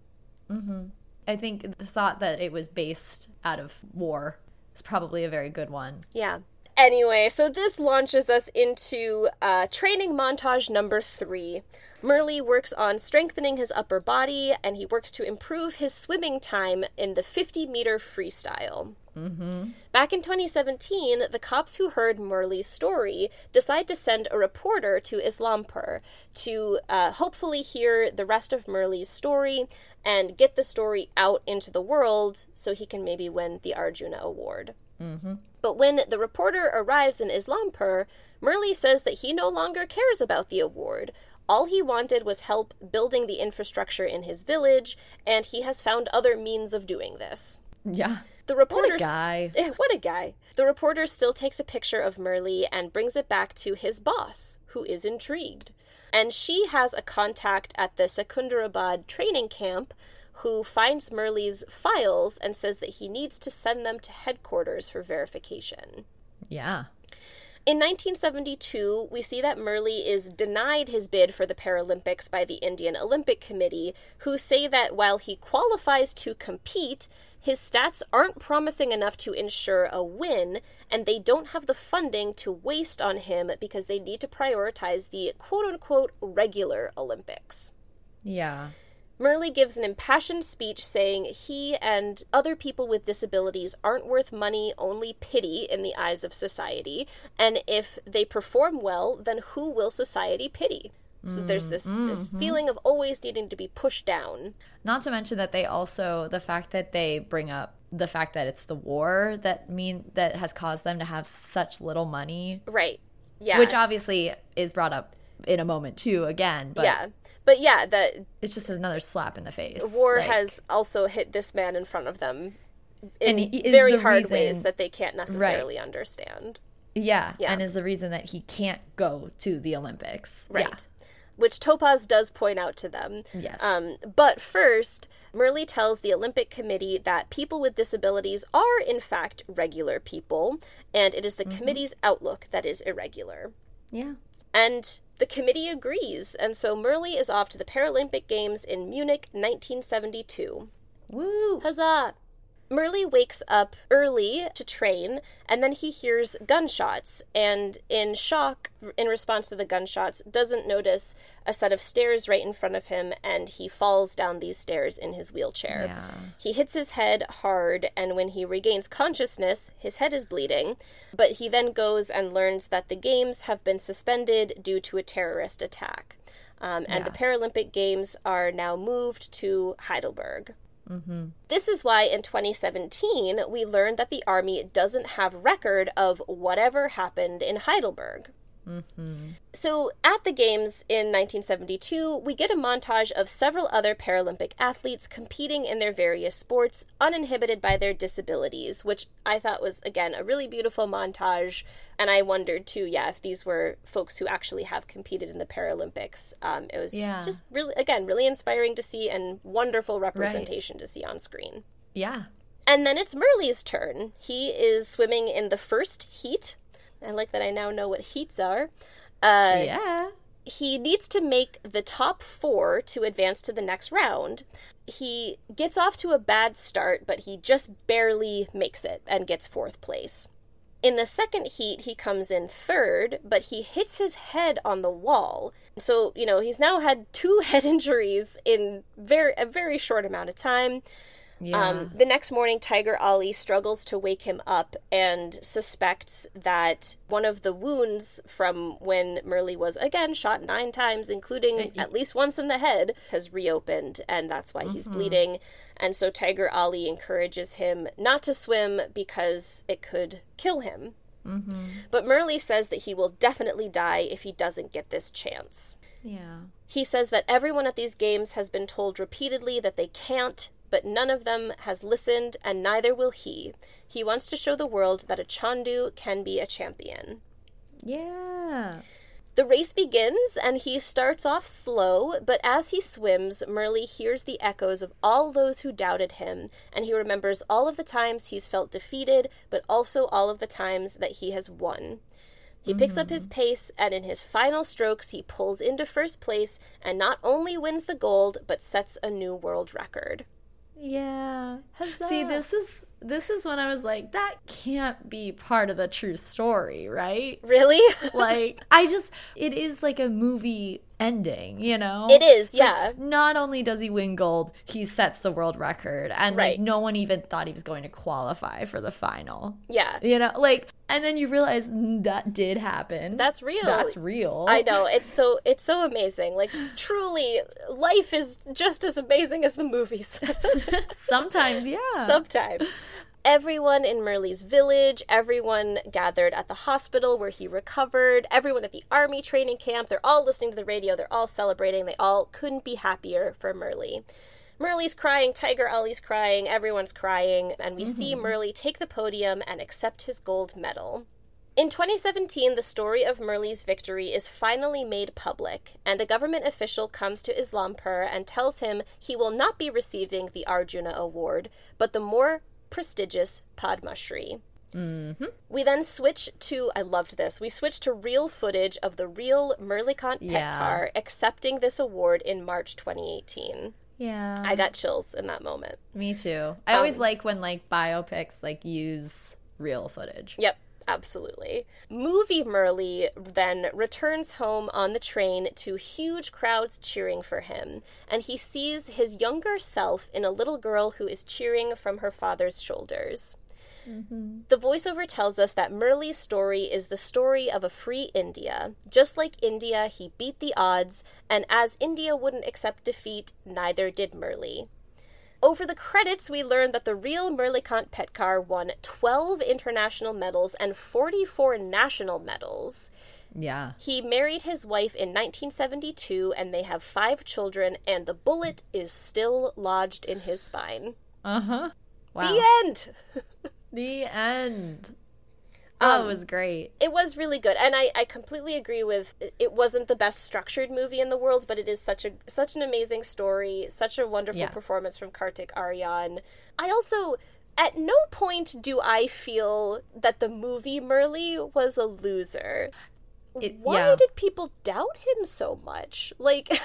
I think the thought that it was based out of war is probably a very good one.
Yeah. Anyway, so this launches us into training montage number 3. Murley works on strengthening his upper body, and he works to improve his swimming time in the 50-meter freestyle. Back in 2017, the cops who heard Murley's story decide to send a reporter to Islampur to hopefully hear the rest of Murley's story and get the story out into the world so he can maybe win the Arjuna Award. But when the reporter arrives in Islampur, Murley says that he no longer cares about the award. All he wanted was help building the infrastructure in his village, and he has found other means of doing this.
Yeah.
The reporter,
What a guy.
What a guy. The reporter still takes a picture of Murley and brings it back to his boss, who is intrigued. And she has a contact at the Secunderabad training camp who finds Murley's files and says that he needs to send them to headquarters for verification.
Yeah.
In 1972, we see that Murley is denied his bid for the Paralympics by the Indian Olympic Committee, who say that while he qualifies to compete, his stats aren't promising enough to ensure a win, and they don't have the funding to waste on him because they need to prioritize the quote-unquote regular Olympics.
Yeah.
Murley gives an impassioned speech saying he and other people with disabilities aren't worth money, only pity in the eyes of society, and if they perform well, then who will society pity? So there's this feeling of always needing to be pushed down.
Not to mention that they also, the fact that they bring up the fact that it's the war that has caused them to have such little money.
Right. Yeah.
Which obviously is brought up in a moment too, again. But
yeah. But yeah, that
it's just another slap in the face.
War has also hit this man in front of them in
and
very hard ways that they can't necessarily understand.
Yeah, and is the reason that he can't go to the Olympics.
Right.
Yeah.
Which Topaz does point out to them.
Yes.
But first, Murley tells the Olympic Committee that people with disabilities are, in fact, regular people, and it is the committee's outlook that is irregular.
Yeah.
And the committee agrees, and so Murley is off to the Paralympic Games in Munich, 1972.
Woo!
Huzzah! Murley wakes up early to train, and then he hears gunshots, and in shock, in response to the gunshots, doesn't notice a set of stairs right in front of him, and he falls down these stairs in his wheelchair.
Yeah.
He hits his head hard, and when he regains consciousness, his head is bleeding, but he then goes and learns that the games have been suspended due to a terrorist attack. And the Paralympic Games are now moved to Heidelberg. This is why in 2017 we learned that the Army doesn't have record of whatever happened in Heidelberg. So at the Games in 1972, we get a montage of several other Paralympic athletes competing in their various sports, uninhibited by their disabilities, which I thought was, again, a really beautiful montage. And I wondered, too, if these were folks who actually have competed in the Paralympics. It was just really, again, really inspiring to see and wonderful representation to see on screen.
Yeah.
And then it's Murley's turn. He is swimming in the first heat. I like that I now know what heats are. He needs to make the top 4 to advance to the next round. He gets off to a bad start, but he just barely makes it and gets 4th place. In the second heat, he comes in 3rd, but he hits his head on the wall. So, he's now had 2 head injuries in a very short amount of time.
Yeah.
The next morning, Tiger Ali struggles to wake him up and suspects that one of the wounds from when Murley was, again, shot 9 times, including at least once in the head, has reopened, and that's why he's bleeding. And so Tiger Ali encourages him not to swim because it could kill him. But Murley says that he will definitely die if he doesn't get this chance.
Yeah.
He says that everyone at these games has been told repeatedly that they can't, but none of them has listened, and neither will he. He wants to show the world that a Chandu can be a champion.
Yeah.
The race begins, and he starts off slow, but as he swims, Murley hears the echoes of all those who doubted him, and he remembers all of the times he's felt defeated, but also all of the times that he has won. He picks up his pace, and in his final strokes, he pulls into first place, and not only wins the gold, but sets a new world record.
Yeah.
Huzzah.
See, this is when I was like, that can't be part of the true story, right?
Really?
Like, it is like a movie ending, you know?
It is,
It's
yeah.
like, not only does he win gold, he sets the world record. And
Right.
like, no one even thought he was going to qualify for the final.
Yeah.
You know, like, and then you realize that did happen.
That's real.
That's real.
I know. It's so amazing. Like, truly, life is just as amazing as the movies.
Sometimes, yeah.
Sometimes. Everyone in Murley's village, everyone gathered at the hospital where he recovered, everyone at the army training camp, they're all listening to the radio, they're all celebrating, they all couldn't be happier for Murley. Murley's crying, Tiger Ali's crying, everyone's crying, and we see Murley take the podium and accept his gold medal. In 2017, the story of Murley's victory is finally made public, and a government official comes to Islampur and tells him he will not be receiving the Arjuna Award, but the more prestigious Padma Shri. We then switch to, I loved this, we switched to real footage of the real Murlikant Petkar accepting this award in March 2018.
Yeah.
I got chills in that moment.
Me too. I always like when like biopics like use real footage.
Yep, absolutely. Movie Murley then returns home on the train to huge crowds cheering for him, and he sees his younger self in a little girl who is cheering from her father's shoulders. The voiceover tells us that Murley's story is the story of a free India. Just like India, he beat the odds, and as India wouldn't accept defeat, neither did Murley. Over the credits, we learn that the real Murlikant Petkar won 12 international medals and 44 national medals.
Yeah.
He married his wife in 1972, and they have 5 children, and the bullet is still lodged in his spine.
Uh-huh. Wow.
The end!
The end. Oh, it was great.
It was really good, and I completely agree with it wasn't the best structured movie in the world, but it is such an amazing story, such a wonderful performance from Kartik Aaryan. I also, at no point do I feel that the movie Murley was a loser. Why did people doubt him so much? Like...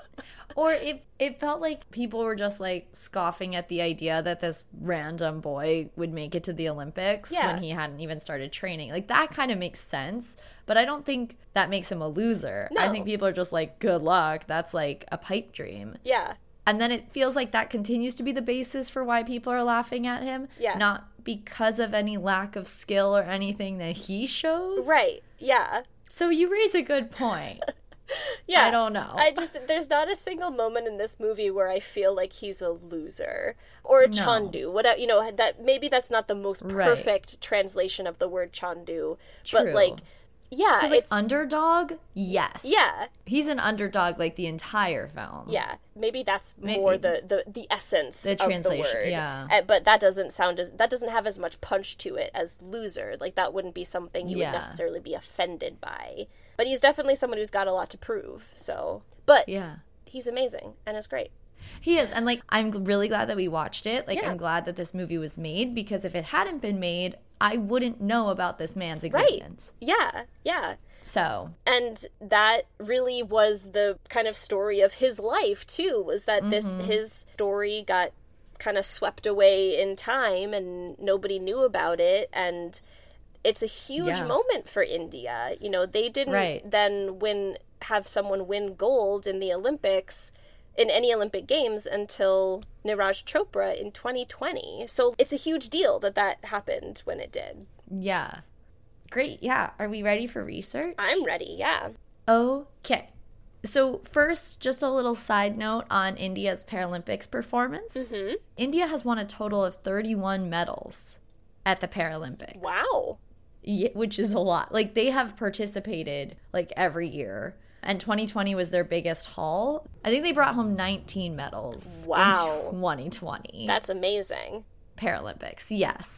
Or it felt like people were just like scoffing at the idea that this random boy would make it to the Olympics when he hadn't even started training. Like that kind of makes sense, but I don't think that makes him a loser.
No.
I think people are just like, good luck. That's like a pipe dream.
Yeah.
And then it feels like that continues to be the basis for why people are laughing at him.
Yeah.
Not because of any lack of skill or anything that he shows.
Right. Yeah.
So you raise a good point.
Yeah.
I don't know.
There's not a single moment in this movie where I feel like he's a loser or a Chandu. Whatever, that maybe that's not the most perfect translation of the word Chandu, but like, yeah,
it's like underdog. Yes.
Yeah.
He's an underdog like the entire film.
Yeah. Maybe that's more the essence of the word.
Yeah.
But that doesn't have as much punch to it as loser. Like that wouldn't be something you would necessarily be offended by. But he's definitely someone who's got a lot to prove. So, but he's amazing and it's great.
He is. And like, I'm really glad that we watched it. Like, I'm glad that this movie was made because if it hadn't been made, I wouldn't know about this man's existence.
Right. Yeah. Yeah.
So.
And that really was the kind of story of his life too, was that his story got kind of swept away in time and nobody knew about it. And it's a huge moment for India. They didn't then have someone win gold in the Olympics, in any Olympic Games, until Neeraj Chopra in 2020. So it's a huge deal that happened when it did.
Yeah. Great. Yeah. Are we ready for research?
I'm ready. Yeah.
Okay. So first, just a little side note on India's Paralympics performance. Mm-hmm. India has won a total of 31 medals at the Paralympics.
Wow.
Yeah, which is a lot. Like, they have participated, like, every year. And 2020 was their biggest haul. I think they brought home 19 medals in 2020.
That's amazing.
Paralympics, yes.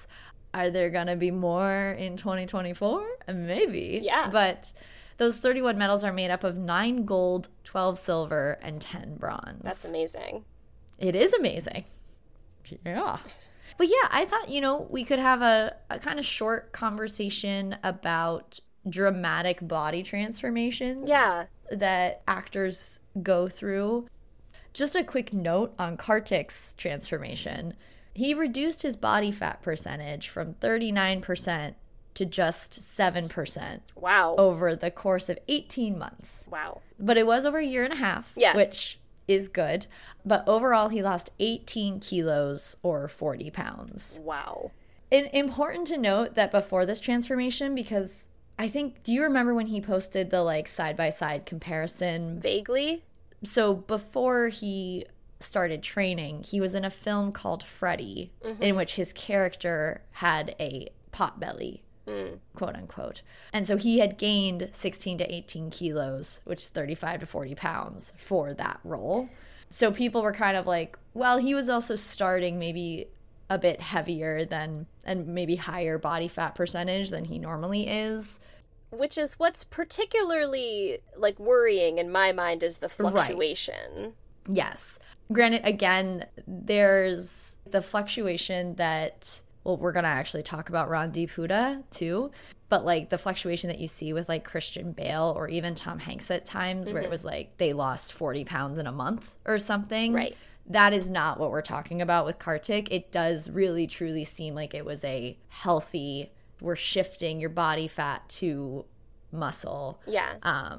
Are there going to be more in 2024? Maybe.
Yeah.
But those 31 medals are made up of 9 gold, 12 silver, and 10 bronze.
That's amazing.
It is amazing. Yeah. But yeah, I thought, we could have a kind of short conversation about dramatic body transformations that actors go through. Just a quick note on Kartik's transformation. He reduced his body fat percentage from 39% to just 7%.
Wow.
Over the course of 18 months.
Wow.
But it was over a year and a half,
yes.
Which is good. But overall, he lost 18 kilos or 40 pounds.
Wow.
And important to note that before this transformation, because I think, do you remember when he posted the side-by-side comparison?
Vaguely.
So before he started training, he was in a film called Freddy, in which his character had a pot belly. Quote unquote. And so he had gained 16 to 18 kilos, which is 35 to 40 pounds for that role. So people were kind of like, well, he was also starting maybe a bit heavier than, and maybe higher body fat percentage than he normally is.
Which is what's particularly worrying in my mind is the fluctuation.
Right. Yes. Granted, again, there's the fluctuation that, well, we're going to actually talk about Randeep Hooda too, but the fluctuation that you see with Christian Bale or even Tom Hanks at times where it was they lost 40 pounds in a month or something.
Right.
That is not what we're talking about with Kartik. It does really truly seem like it was a healthy, we're shifting your body fat to muscle.
Yeah.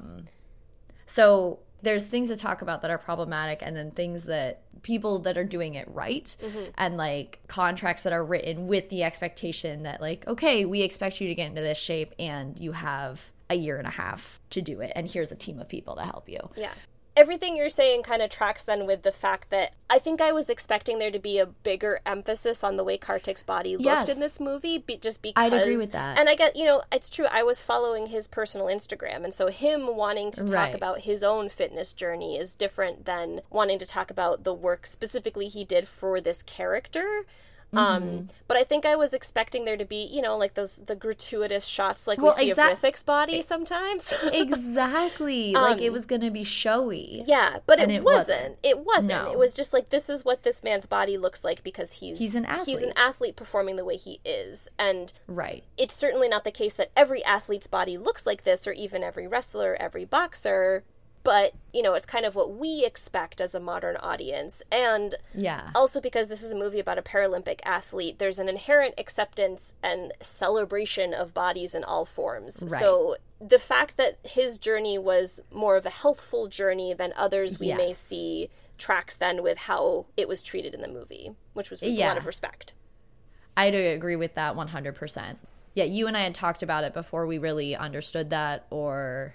So there's things to talk about that are problematic, and then things that people that are doing it right, and contracts that are written with the expectation that okay, we expect you to get into this shape and you have a year and a half to do it, and here's a team of people to help you.
Yeah. Everything you're saying kind of tracks then with the fact that I think I was expecting there to be a bigger emphasis on the way Kartik's body looked in this movie, just because...
I'd agree with that.
And I get, it's true, I was following his personal Instagram, and so him wanting to talk about his own fitness journey is different than wanting to talk about the work specifically he did for this character. But I think I was expecting there to be, the gratuitous shots we see of Rithik's body sometimes.
Exactly. It was going to be showy.
Yeah, but it wasn't. It wasn't.
No.
It was just this is what this man's body looks like because he's
an athlete.
He's an athlete performing the way he is. And
right.
It's certainly not the case that every athlete's body looks like this, or even every wrestler, every boxer. But, it's kind of what we expect as a modern audience. And also because this is a movie about a Paralympic athlete, there's an inherent acceptance and celebration of bodies in all forms.
Right.
So the fact that his journey was more of a healthful journey than others we may see tracks then with how it was treated in the movie, which was with a lot of respect.
I do agree with that 100%. Yeah, you and I had talked about it before we really understood that or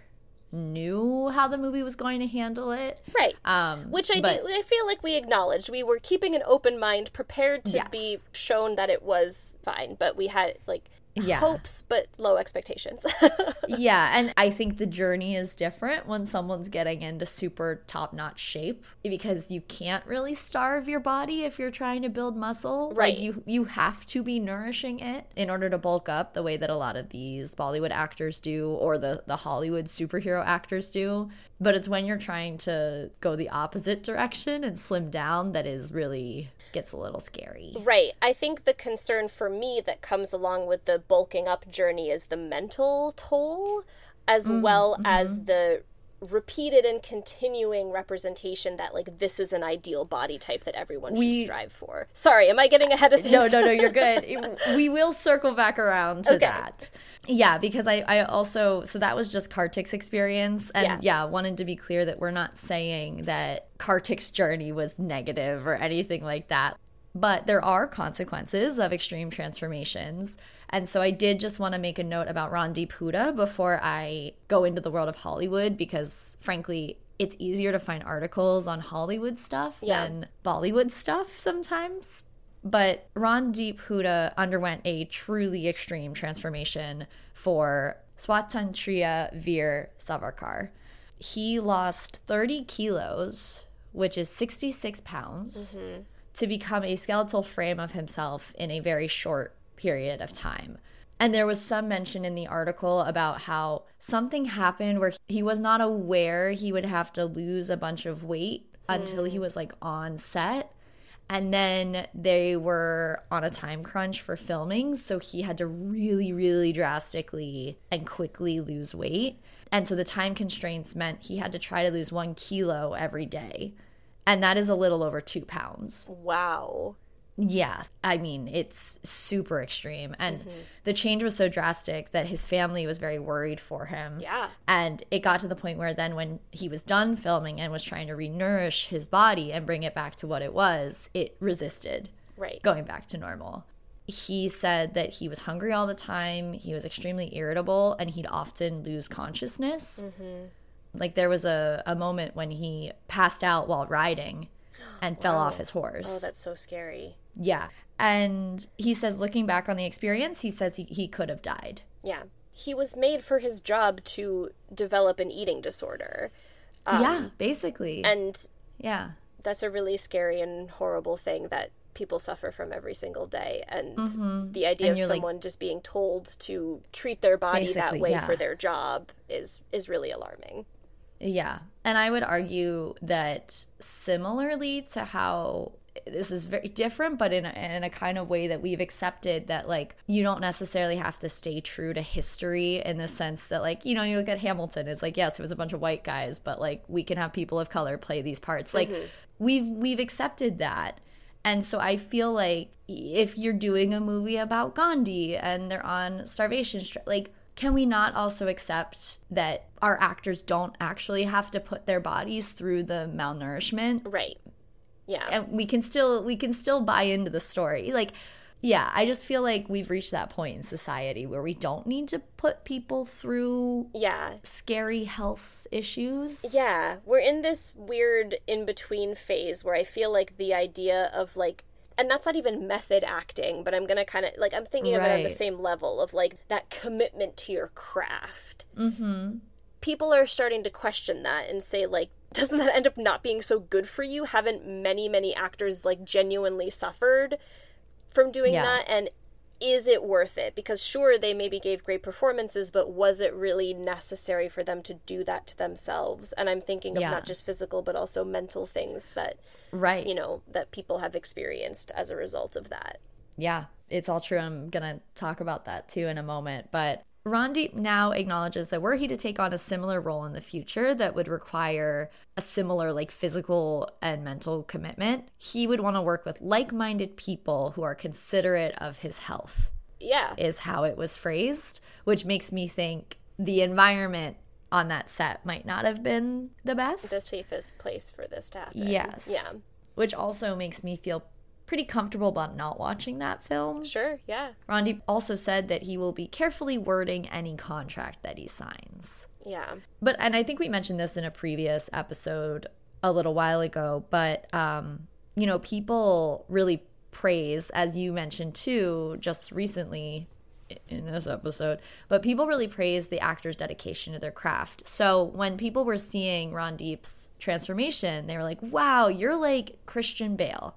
knew how the movie was going to handle it. Right.
Which I feel like we acknowledged. We were keeping an open mind, prepared to be shown that it was fine, but we had hopes but low expectations.
Yeah, and I think the journey is different when someone's getting into super top-notch shape because you can't really starve your body if you're trying to build muscle.
Right.
You have to be nourishing it in order to bulk up the way that a lot of these Bollywood actors do or the Hollywood superhero actors do. But it's when you're trying to go the opposite direction and slim down that is really gets a little scary.
Right. I think the concern for me that comes along with the bulking up journey is the mental toll, as well as the repeated and continuing representation that this is an ideal body type that everyone should strive for. Sorry, am I getting ahead of things?
No, you're good. We will circle back around to that. Yeah, because I also, so that was just Kartik's experience. And wanted to be clear that we're not saying that Kartik's journey was negative or anything like that. But there are consequences of extreme transformations. And so I did just want to make a note about Randeep Hooda before I go into the world of Hollywood, because frankly, it's easier to find articles on Hollywood stuff than Bollywood stuff sometimes. But Randeep Hooda underwent a truly extreme transformation for Swatantriya Veer Savarkar. He lost 30 kilos, which is 66 pounds, to become a skeletal frame of himself in a very short period of time. And there was some mention in the article about how something happened where he was not aware he would have to lose a bunch of weight until he was like on set. And then they were on a time crunch for filming, so he had to really, really drastically and quickly lose weight. And so the time constraints meant he had to try to lose 1 kilo every day. And that is a little over 2 pounds.
Wow.
Yeah, I mean, it's super extreme. And the change was so drastic that his family was very worried for him.
Yeah.
And it got to the point where then when he was done filming and was trying to renourish his body and bring it back to what it was, it resisted going back to normal. He said that he was hungry all the time. He was extremely irritable, and he'd often lose consciousness. Like there was a moment when he passed out while riding and fell off his horse.
Oh, that's so scary.
Yeah. And he says, looking back on the experience, he says he could have died.
Yeah. He was made for his job to develop an eating disorder.
Yeah, basically.
And
yeah,
that's a really scary and horrible thing that people suffer from every single day. And the idea of someone just being told to treat their body that way for their job is really alarming.
Yeah. And I would argue that similarly to how this is very different, but in a kind of way that we've accepted that, like, you don't necessarily have to stay true to history in the sense that, like, you know, you look at Hamilton, it's like, yes, it was a bunch of white guys, but, like, we can have people of color play these parts. Like, we've accepted that. And so I feel like if you're doing a movie about Gandhi and they're on starvation, like, can we not also accept that our actors don't actually have to put their bodies through the malnourishment?
Right. Yeah.
And we can still buy into the story. Like, yeah, I just feel like we've reached that point in society where we don't need to put people through scary health issues.
Yeah. We're in this weird in-between phase where I feel like the idea of, like, and that's not even method acting, but I'm going to kind of, like, I'm thinking of it on the same level of, like, that commitment to your craft. People are starting to question that and say, like, doesn't that end up not being so good for you? Haven't many, many actors, like, genuinely suffered from doing that? And is it worth it? Because sure, they maybe gave great performances, but was it really necessary for them to do that to themselves? And I'm thinking of not just physical, but also mental things that, you know, that people have experienced as a result of that.
Yeah, it's all true. I'm going to talk about that too in a moment. But Randeep now acknowledges that were he to take on a similar role in the future that would require a similar, like, physical and mental commitment, he would want to work with like-minded people who are considerate of his health. Yeah. Is how it was phrased, which makes me think the environment on that set might not have been the best.
The safest place for this to happen.
Yes. Yeah. Which also makes me feel pretty comfortable about not watching that film.
Sure, yeah.
Randeep also said that he will be carefully wording any contract that he signs.
Yeah.
And I think we mentioned this in a previous episode a little while ago, but, you know, people really praise, as you mentioned too, just recently in this episode, but people really praise the actor's dedication to their craft. So when people were seeing Randeep's transformation, they were like, wow, you're like Christian Bale.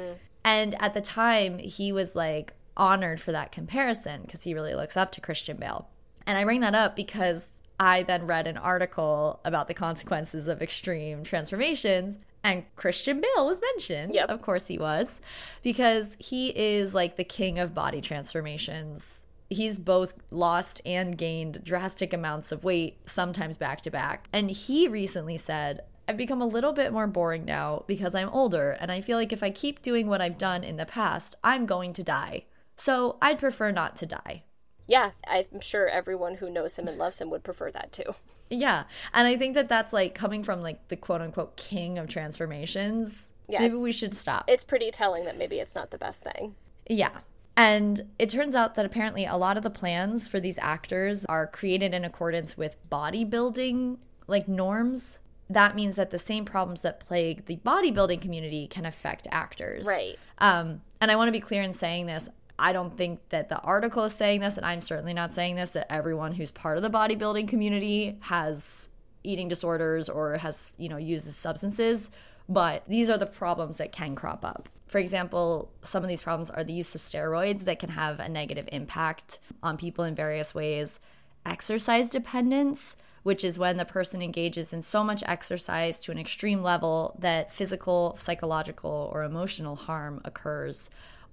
And at the time, he was, like, honored for that comparison because he really looks up to Christian Bale. And I bring that up because I then read an article about the consequences of extreme transformations, and Christian Bale was mentioned. Of course he was, because he is, like, the king of body transformations. He's both lost and gained drastic amounts of weight, sometimes back to back. And he recently said, I've become a little bit more boring now because I'm older, and I feel like if I keep doing what I've done in the past, I'm going to die. So I'd prefer not to die.
Yeah, I'm sure everyone who knows him and loves him would prefer that too.
Yeah, and I think that that's, like, coming from, like, the quote-unquote king of transformations. Yeah, maybe we should stop.
It's pretty telling that maybe it's not the best thing.
Yeah. And it turns out that apparently a lot of the plans for these actors are created in accordance with bodybuilding, like, norms. That means that the same problems that plague the bodybuilding community can affect actors.
Right.
And I want to be clear in saying this. I don't think that the article is saying this, and I'm certainly not saying this, that everyone who's part of the bodybuilding community has eating disorders or has, you know, uses substances. but these are the problems that can crop up. For example, some of these problems are the use of steroids that can have a negative impact on people in various ways. Exercise dependence, which is when the person engages in so much exercise to an extreme level that physical, psychological, or emotional harm occurs.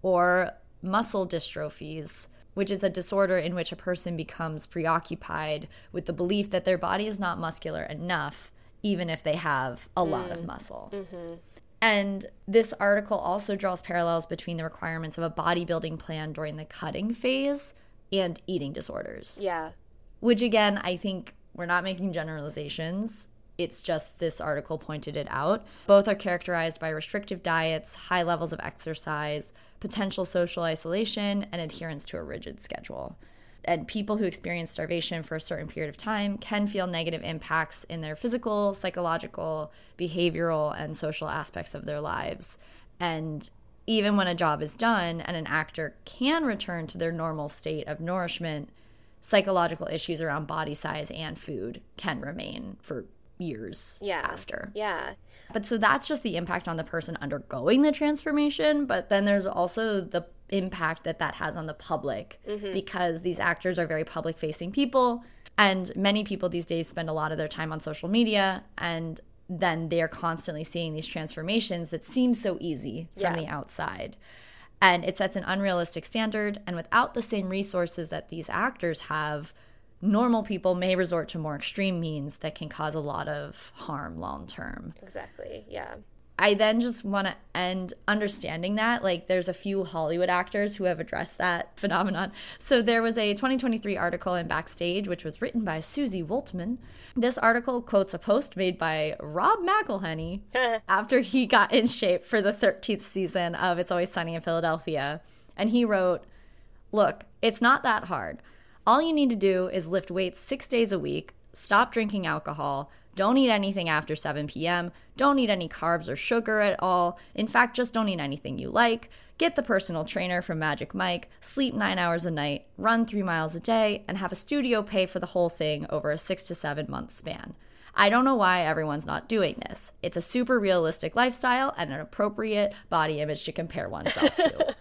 Or muscle dystrophies, which is a disorder in which a person becomes preoccupied with the belief that their body is not muscular enough, even if they have a lot of muscle. Mm-hmm. And this article also draws parallels between the requirements of a bodybuilding plan during the cutting phase and eating disorders.
Yeah.
Which, again, I think we're not making generalizations. It's just this article pointed it out. Both are characterized by restrictive diets, high levels of exercise, potential social isolation, and adherence to a rigid schedule. And people who experience starvation for a certain period of time can feel negative impacts in their physical, psychological, behavioral, and social aspects of their lives. And even when a job is done and an actor can return to their normal state of nourishment, psychological issues around body size and food can remain for years after.
Yeah.
But so that's just the impact on the person undergoing the transformation. But then there's also the impact that that has on the public, because these actors are very public facing people. And many people these days spend a lot of their time on social media. And then they're constantly seeing these transformations that seem so easy from the outside. And it sets an unrealistic standard. And without the same resources that these actors have, normal people may resort to more extreme means that can cause a lot of harm long term.
Exactly, yeah.
I then just want to end understanding that, like, there's a few Hollywood actors who have addressed that phenomenon. So there was a 2023 article in Backstage, which was written by Susie Woltman. This article quotes a post made by Rob McElhenney after he got in shape for the 13th season of It's Always Sunny in Philadelphia. And he wrote, "Look, it's not that hard. All you need to do is lift weights 6 days a week, stop drinking alcohol, don't eat anything after 7 p.m., don't eat any carbs or sugar at all. In fact, just don't eat anything you like. Get the personal trainer from Magic Mike, sleep 9 hours a night, run 3 miles a day, and have a studio pay for the whole thing over a 6 to 7 month span. I don't know why everyone's not doing this. It's a super realistic lifestyle and an appropriate body image to compare oneself to."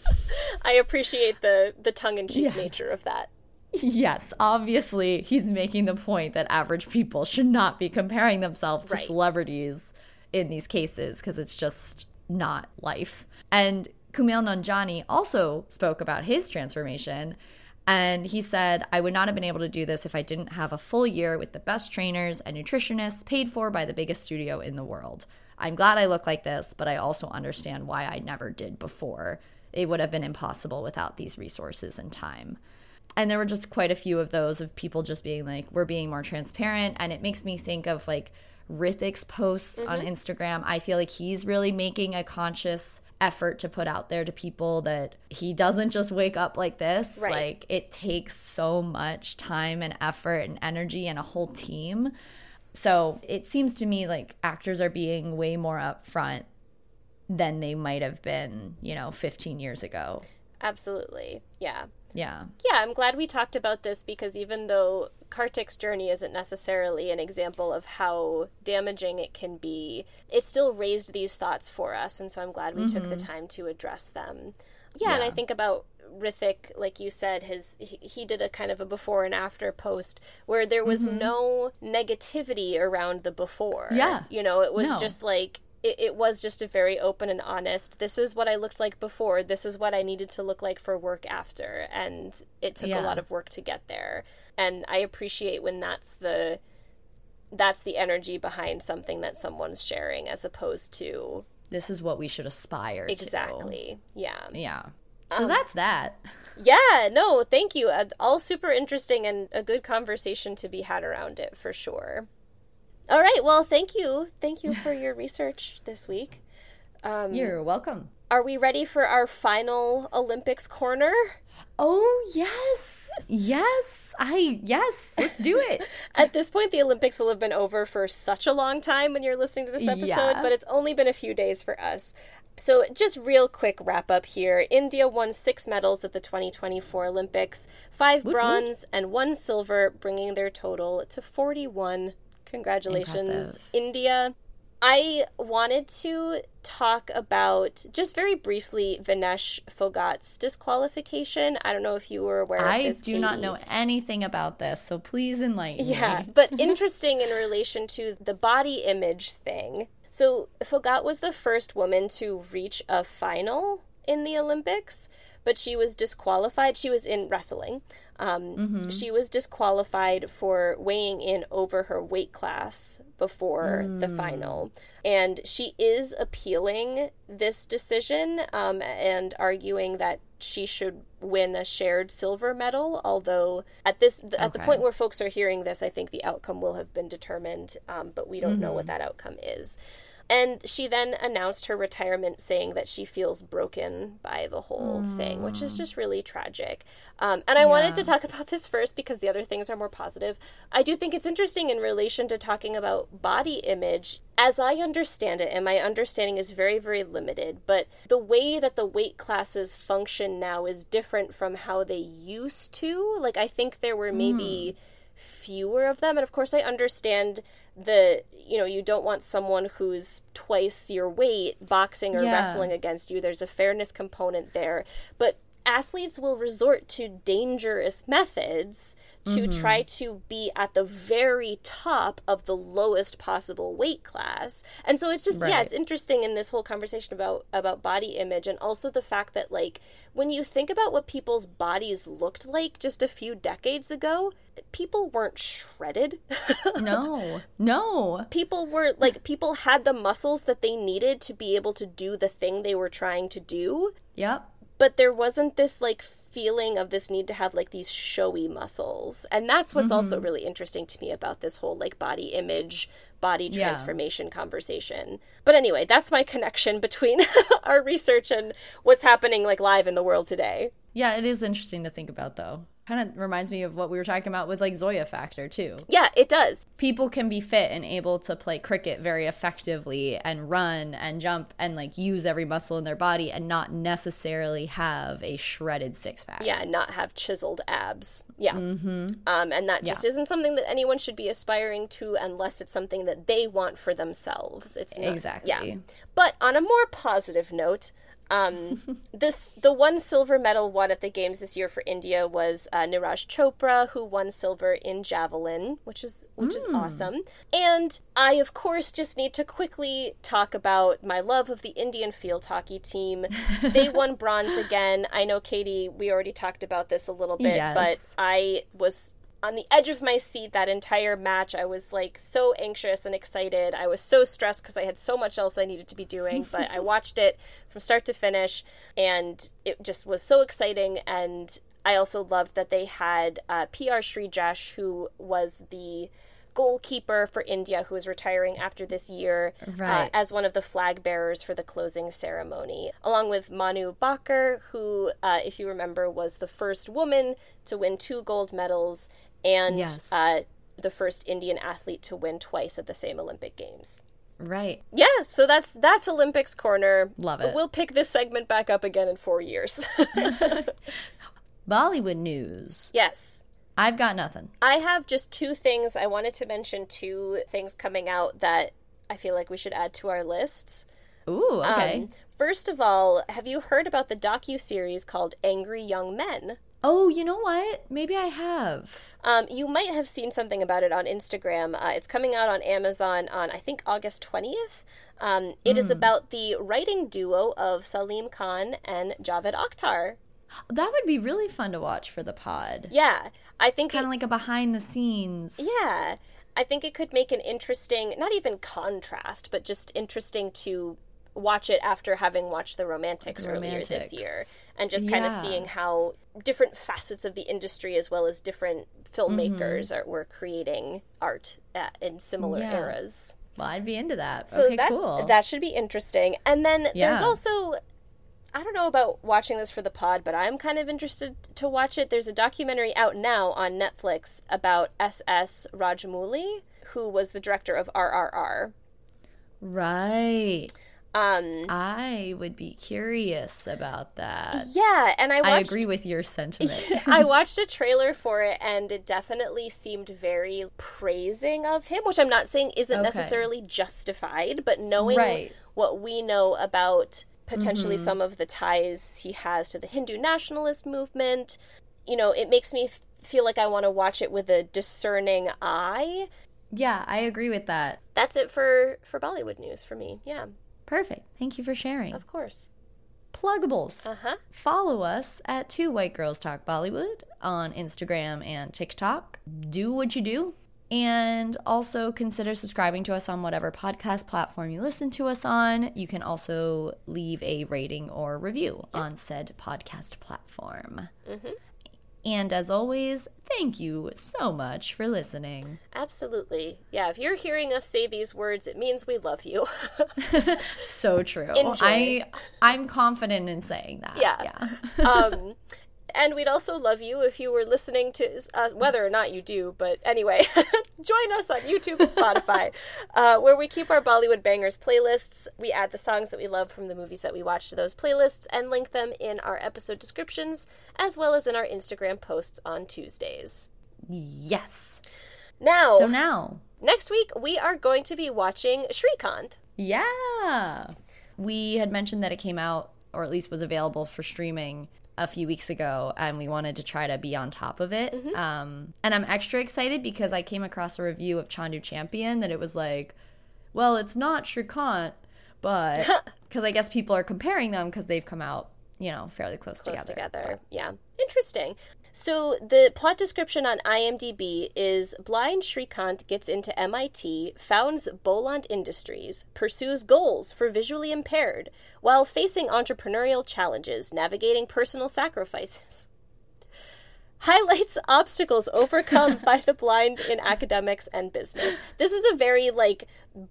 I appreciate the tongue-in-cheek nature of that.
Yes, obviously, he's making the point that average people should not be comparing themselves to celebrities in these cases, because it's just not life. And Kumail Nanjiani also spoke about his transformation, and he said, "I would not have been able to do this if I didn't have a full year with the best trainers and nutritionists paid for by the biggest studio in the world. I'm glad I look like this, but I also understand why I never did before. It would have been impossible without these resources and time." And there were just quite a few of those, of people just being like, we're being more transparent. And it makes me think of like Hrithik's posts on Instagram. I feel like he's really making a conscious effort to put out there to people that he doesn't just wake up like this.
Right.
Like, it takes so much time and effort and energy and a whole team. So it seems to me like actors are being way more upfront than they might have been, 15 years ago.
Absolutely. Yeah.
Yeah.
Yeah, I'm glad we talked about this, because even though Kartik's journey isn't necessarily an example of how damaging it can be, it still raised these thoughts for us, and so I'm glad we took the time to address them. Yeah, and I think about Hrithik, like you said, he did a kind of a before and after post where there was no negativity around the before.
Yeah.
It was just like, it was just a very open and honest, this is what I looked like before, this is what I needed to look like for work after, and it took a lot of work to get there. And I appreciate when that's the energy behind something that someone's sharing, as opposed to,
this is what we should aspire to.
Exactly. Yeah.
Yeah. So that's that.
Yeah, no, thank you. All super interesting, and a good conversation to be had around it, for sure. All right, well, thank you. Thank you for your research this week.
You're welcome.
Are we ready for our final Olympics corner?
Oh, yes. Yes, let's do it.
At this point, the Olympics will have been over for such a long time when you're listening to this episode, but it's only been a few days for us. So just real quick wrap up here. India won 6 medals at the 2024 Olympics, 5 bronze and 1 silver, bringing their total to 41. Congratulations,
Impressive.
India. I wanted to talk about, just very briefly, Vinesh Phogat's disqualification. I don't know if you were aware of this,
I do not know anything about this, so please enlighten me.
Yeah, but interesting in relation to the body image thing. So Phogat was the first woman to reach a final in the Olympics, but she was disqualified. She was in wrestling. She was disqualified for weighing in over her weight class before the final. And she is appealing this decision and arguing that she should win a shared silver medal, although at the point where folks are hearing this, I think the outcome will have been determined, but we don't know what that outcome is. And she then announced her retirement, saying that she feels broken by the whole thing, which is just really tragic. And I wanted to talk about this first because the other things are more positive. I do think it's interesting in relation to talking about body image. As I understand it, and my understanding is very, very limited, but the way that the weight classes function now is different from how they used to. Like, I think there were maybe fewer of them. And of course, I understand you don't want someone who's twice your weight boxing or wrestling against you. There's a fairness component there. But athletes will resort to dangerous methods to try to be at the very top of the lowest possible weight class. And so it's just, it's interesting in this whole conversation about body image, and also the fact that, like, when you think about what people's bodies looked like just a few decades ago, people weren't shredded. No. People had the muscles that they needed to be able to do the thing they were trying to do.
Yep.
But there wasn't this, like, feeling of this need to have, like, these showy muscles. And that's what's also really interesting to me about this whole, like, body image, body transformation conversation. But anyway, that's my connection between our research and what's happening, like, live in the world today.
Yeah, it is interesting to think about, though. Kind of reminds me of what we were talking about with, like, Zoya factor, too.
Yeah, it does.
People can be fit and able to play cricket very effectively and run and jump and, like, use every muscle in their body and not necessarily have a shredded six-pack.
Yeah, not have chiseled abs. Yeah. And that just isn't something that anyone should be aspiring to unless it's something that they want for themselves. It's not,
exactly.
Yeah. But on a more positive note, the one silver medal won at the games this year for India was Neeraj Chopra, who won silver in javelin, which is awesome. And I, of course, just need to quickly talk about my love of the Indian field hockey team. They won bronze again. I know, Katie, we already talked about this a little bit, but I was on the edge of my seat that entire match. I was, like, so anxious and excited. I was so stressed because I had so much else I needed to be doing, but I watched it from start to finish, and it just was so exciting. And I also loved that they had PR Srijash, who was the goalkeeper for India, who is retiring after this year, as one of the flag bearers for the closing ceremony, along with Manu Baker, who, if you remember, was the first woman to win 2 gold medals and the first Indian athlete to win twice at the same Olympic Games.
Right.
Yeah, so that's Olympics Corner.
Love it.
We'll pick this segment back up again in 4 years.
Bollywood news.
Yes.
I've got nothing.
I have just 2 things. I wanted to mention 2 things coming out that I feel like we should add to our lists.
Ooh, okay.
First of all, have you heard about the docuseries called Angry Young Men?
Oh, you know what? Maybe I have.
You might have seen something about it on Instagram. It's coming out on Amazon on, I think, August 20th. It is about the writing duo of Salim Khan and Javed Akhtar.
That would be really fun to watch for the pod.
Yeah. I think
kind of like a behind the scenes.
Yeah. I think it could make an interesting, not even contrast, but just interesting to watch it after having watched The Romantics earlier this year. And just kind of seeing how different facets of the industry, as well as different filmmakers were creating art in similar eras.
Well, I'd be into that.
So
okay, cool.
That should be interesting. And then there's also, I don't know about watching this for the pod, but I'm kind of interested to watch it. There's a documentary out now on Netflix about S.S. Rajamouli, who was the director of RRR.
Right. I would be curious about that.
Yeah, and
I agree with your sentiment.
I watched a trailer for it, and it definitely seemed very praising of him, which I'm not saying isn't necessarily justified, but knowing what we know about potentially some of the ties he has to the Hindu nationalist movement, you know, it makes me feel like I want to watch it with a discerning eye.
Yeah, I agree with that.
That's it for Bollywood news for me. Yeah.
Perfect. Thank you for sharing.
Of course.
Pluggables. Follow us at 2 White Girls Talk Bollywood on Instagram and TikTok. Do what you do. And also consider subscribing to us on whatever podcast platform you listen to us on. You can also leave a rating or review on said podcast platform. And as always, thank you so much for listening.
Absolutely. Yeah, if you're hearing us say these words, it means we love you.
So true.
Enjoy.
I'm confident in saying that.
Yeah. And we'd also love you if you were listening to us, whether or not you do, but anyway, join us on YouTube and Spotify, where we keep our Bollywood Bangers playlists. We add the songs that we love from the movies that we watch to those playlists and link them in our episode descriptions, as well as in our Instagram posts on Tuesdays.
Yes.
Now, next week, we are going to be watching Shrikant.
Yeah. We had mentioned that it came out, or at least was available for streaming a few weeks ago, and we wanted to try to be on top of it. And I'm extra excited because I came across a review of Chandu Champion that it was like, well, it's not Shrikant, but because I guess people are comparing them because they've come out, you know, fairly close together. But.
Yeah. Interesting. So the plot description on IMDb is blind Shrikant gets into MIT, founds Boland Industries, pursues goals for visually impaired, while facing entrepreneurial challenges, navigating personal sacrifices. Highlights obstacles overcome by the blind in academics and business. This is a very, like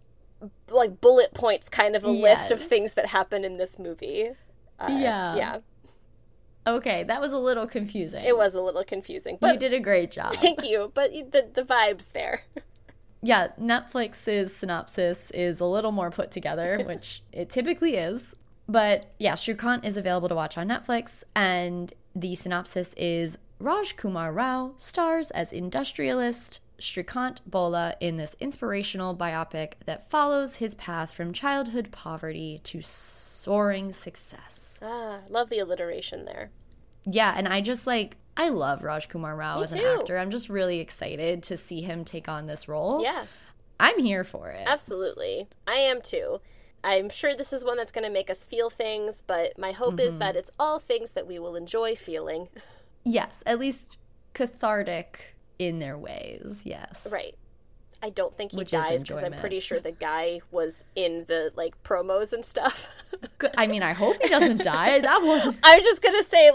bullet points kind of a list of things that happen in this movie. Yeah.
Okay, that was a little confusing.
It was a little confusing. But
you did a great job.
Thank you. But the vibe's there.
Yeah, Netflix's synopsis is a little more put together, which it typically is. But yeah, Shrikant is available to watch on Netflix, and the synopsis is Raj Kumar Rao stars as industrialist Shrikant Bola in this inspirational biopic that follows his path from childhood poverty to soaring success.
Love the alliteration there.
Yeah, and I love Raj Kumar Rao as an actor. I'm just really excited to see him take on this role.
Yeah.
I'm here for it.
Absolutely. I am too. I'm sure this is one that's going to make us feel things, but my hope is that it's all things that we will enjoy feeling.
Yes, at least cathartic in their ways, yes.
Right. I don't think he dies because I'm pretty sure the guy was in the promos and stuff.
I mean, I hope he doesn't die. That wasn't.
I was just gonna say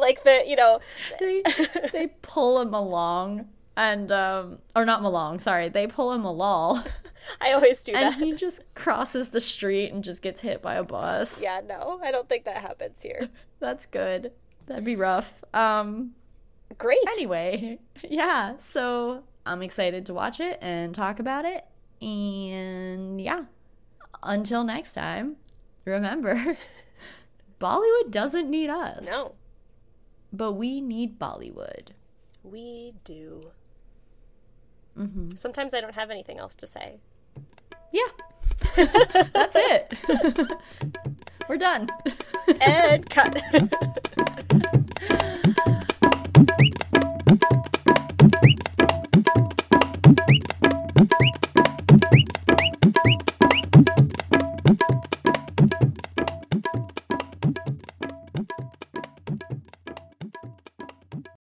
they pull him along and or not Malong. Sorry, they pull him along.
I always do
that.
And
he just crosses the street and just gets hit by a bus.
Yeah, no, I don't think that happens here.
That's good. That'd be rough.
Great.
Anyway, yeah. So I'm excited to watch it and talk about it. And yeah, until next time, remember, Bollywood doesn't need us.
No.
But we need Bollywood.
We do. Sometimes I don't have anything else to say.
Yeah. That's it. We're done.
And cut.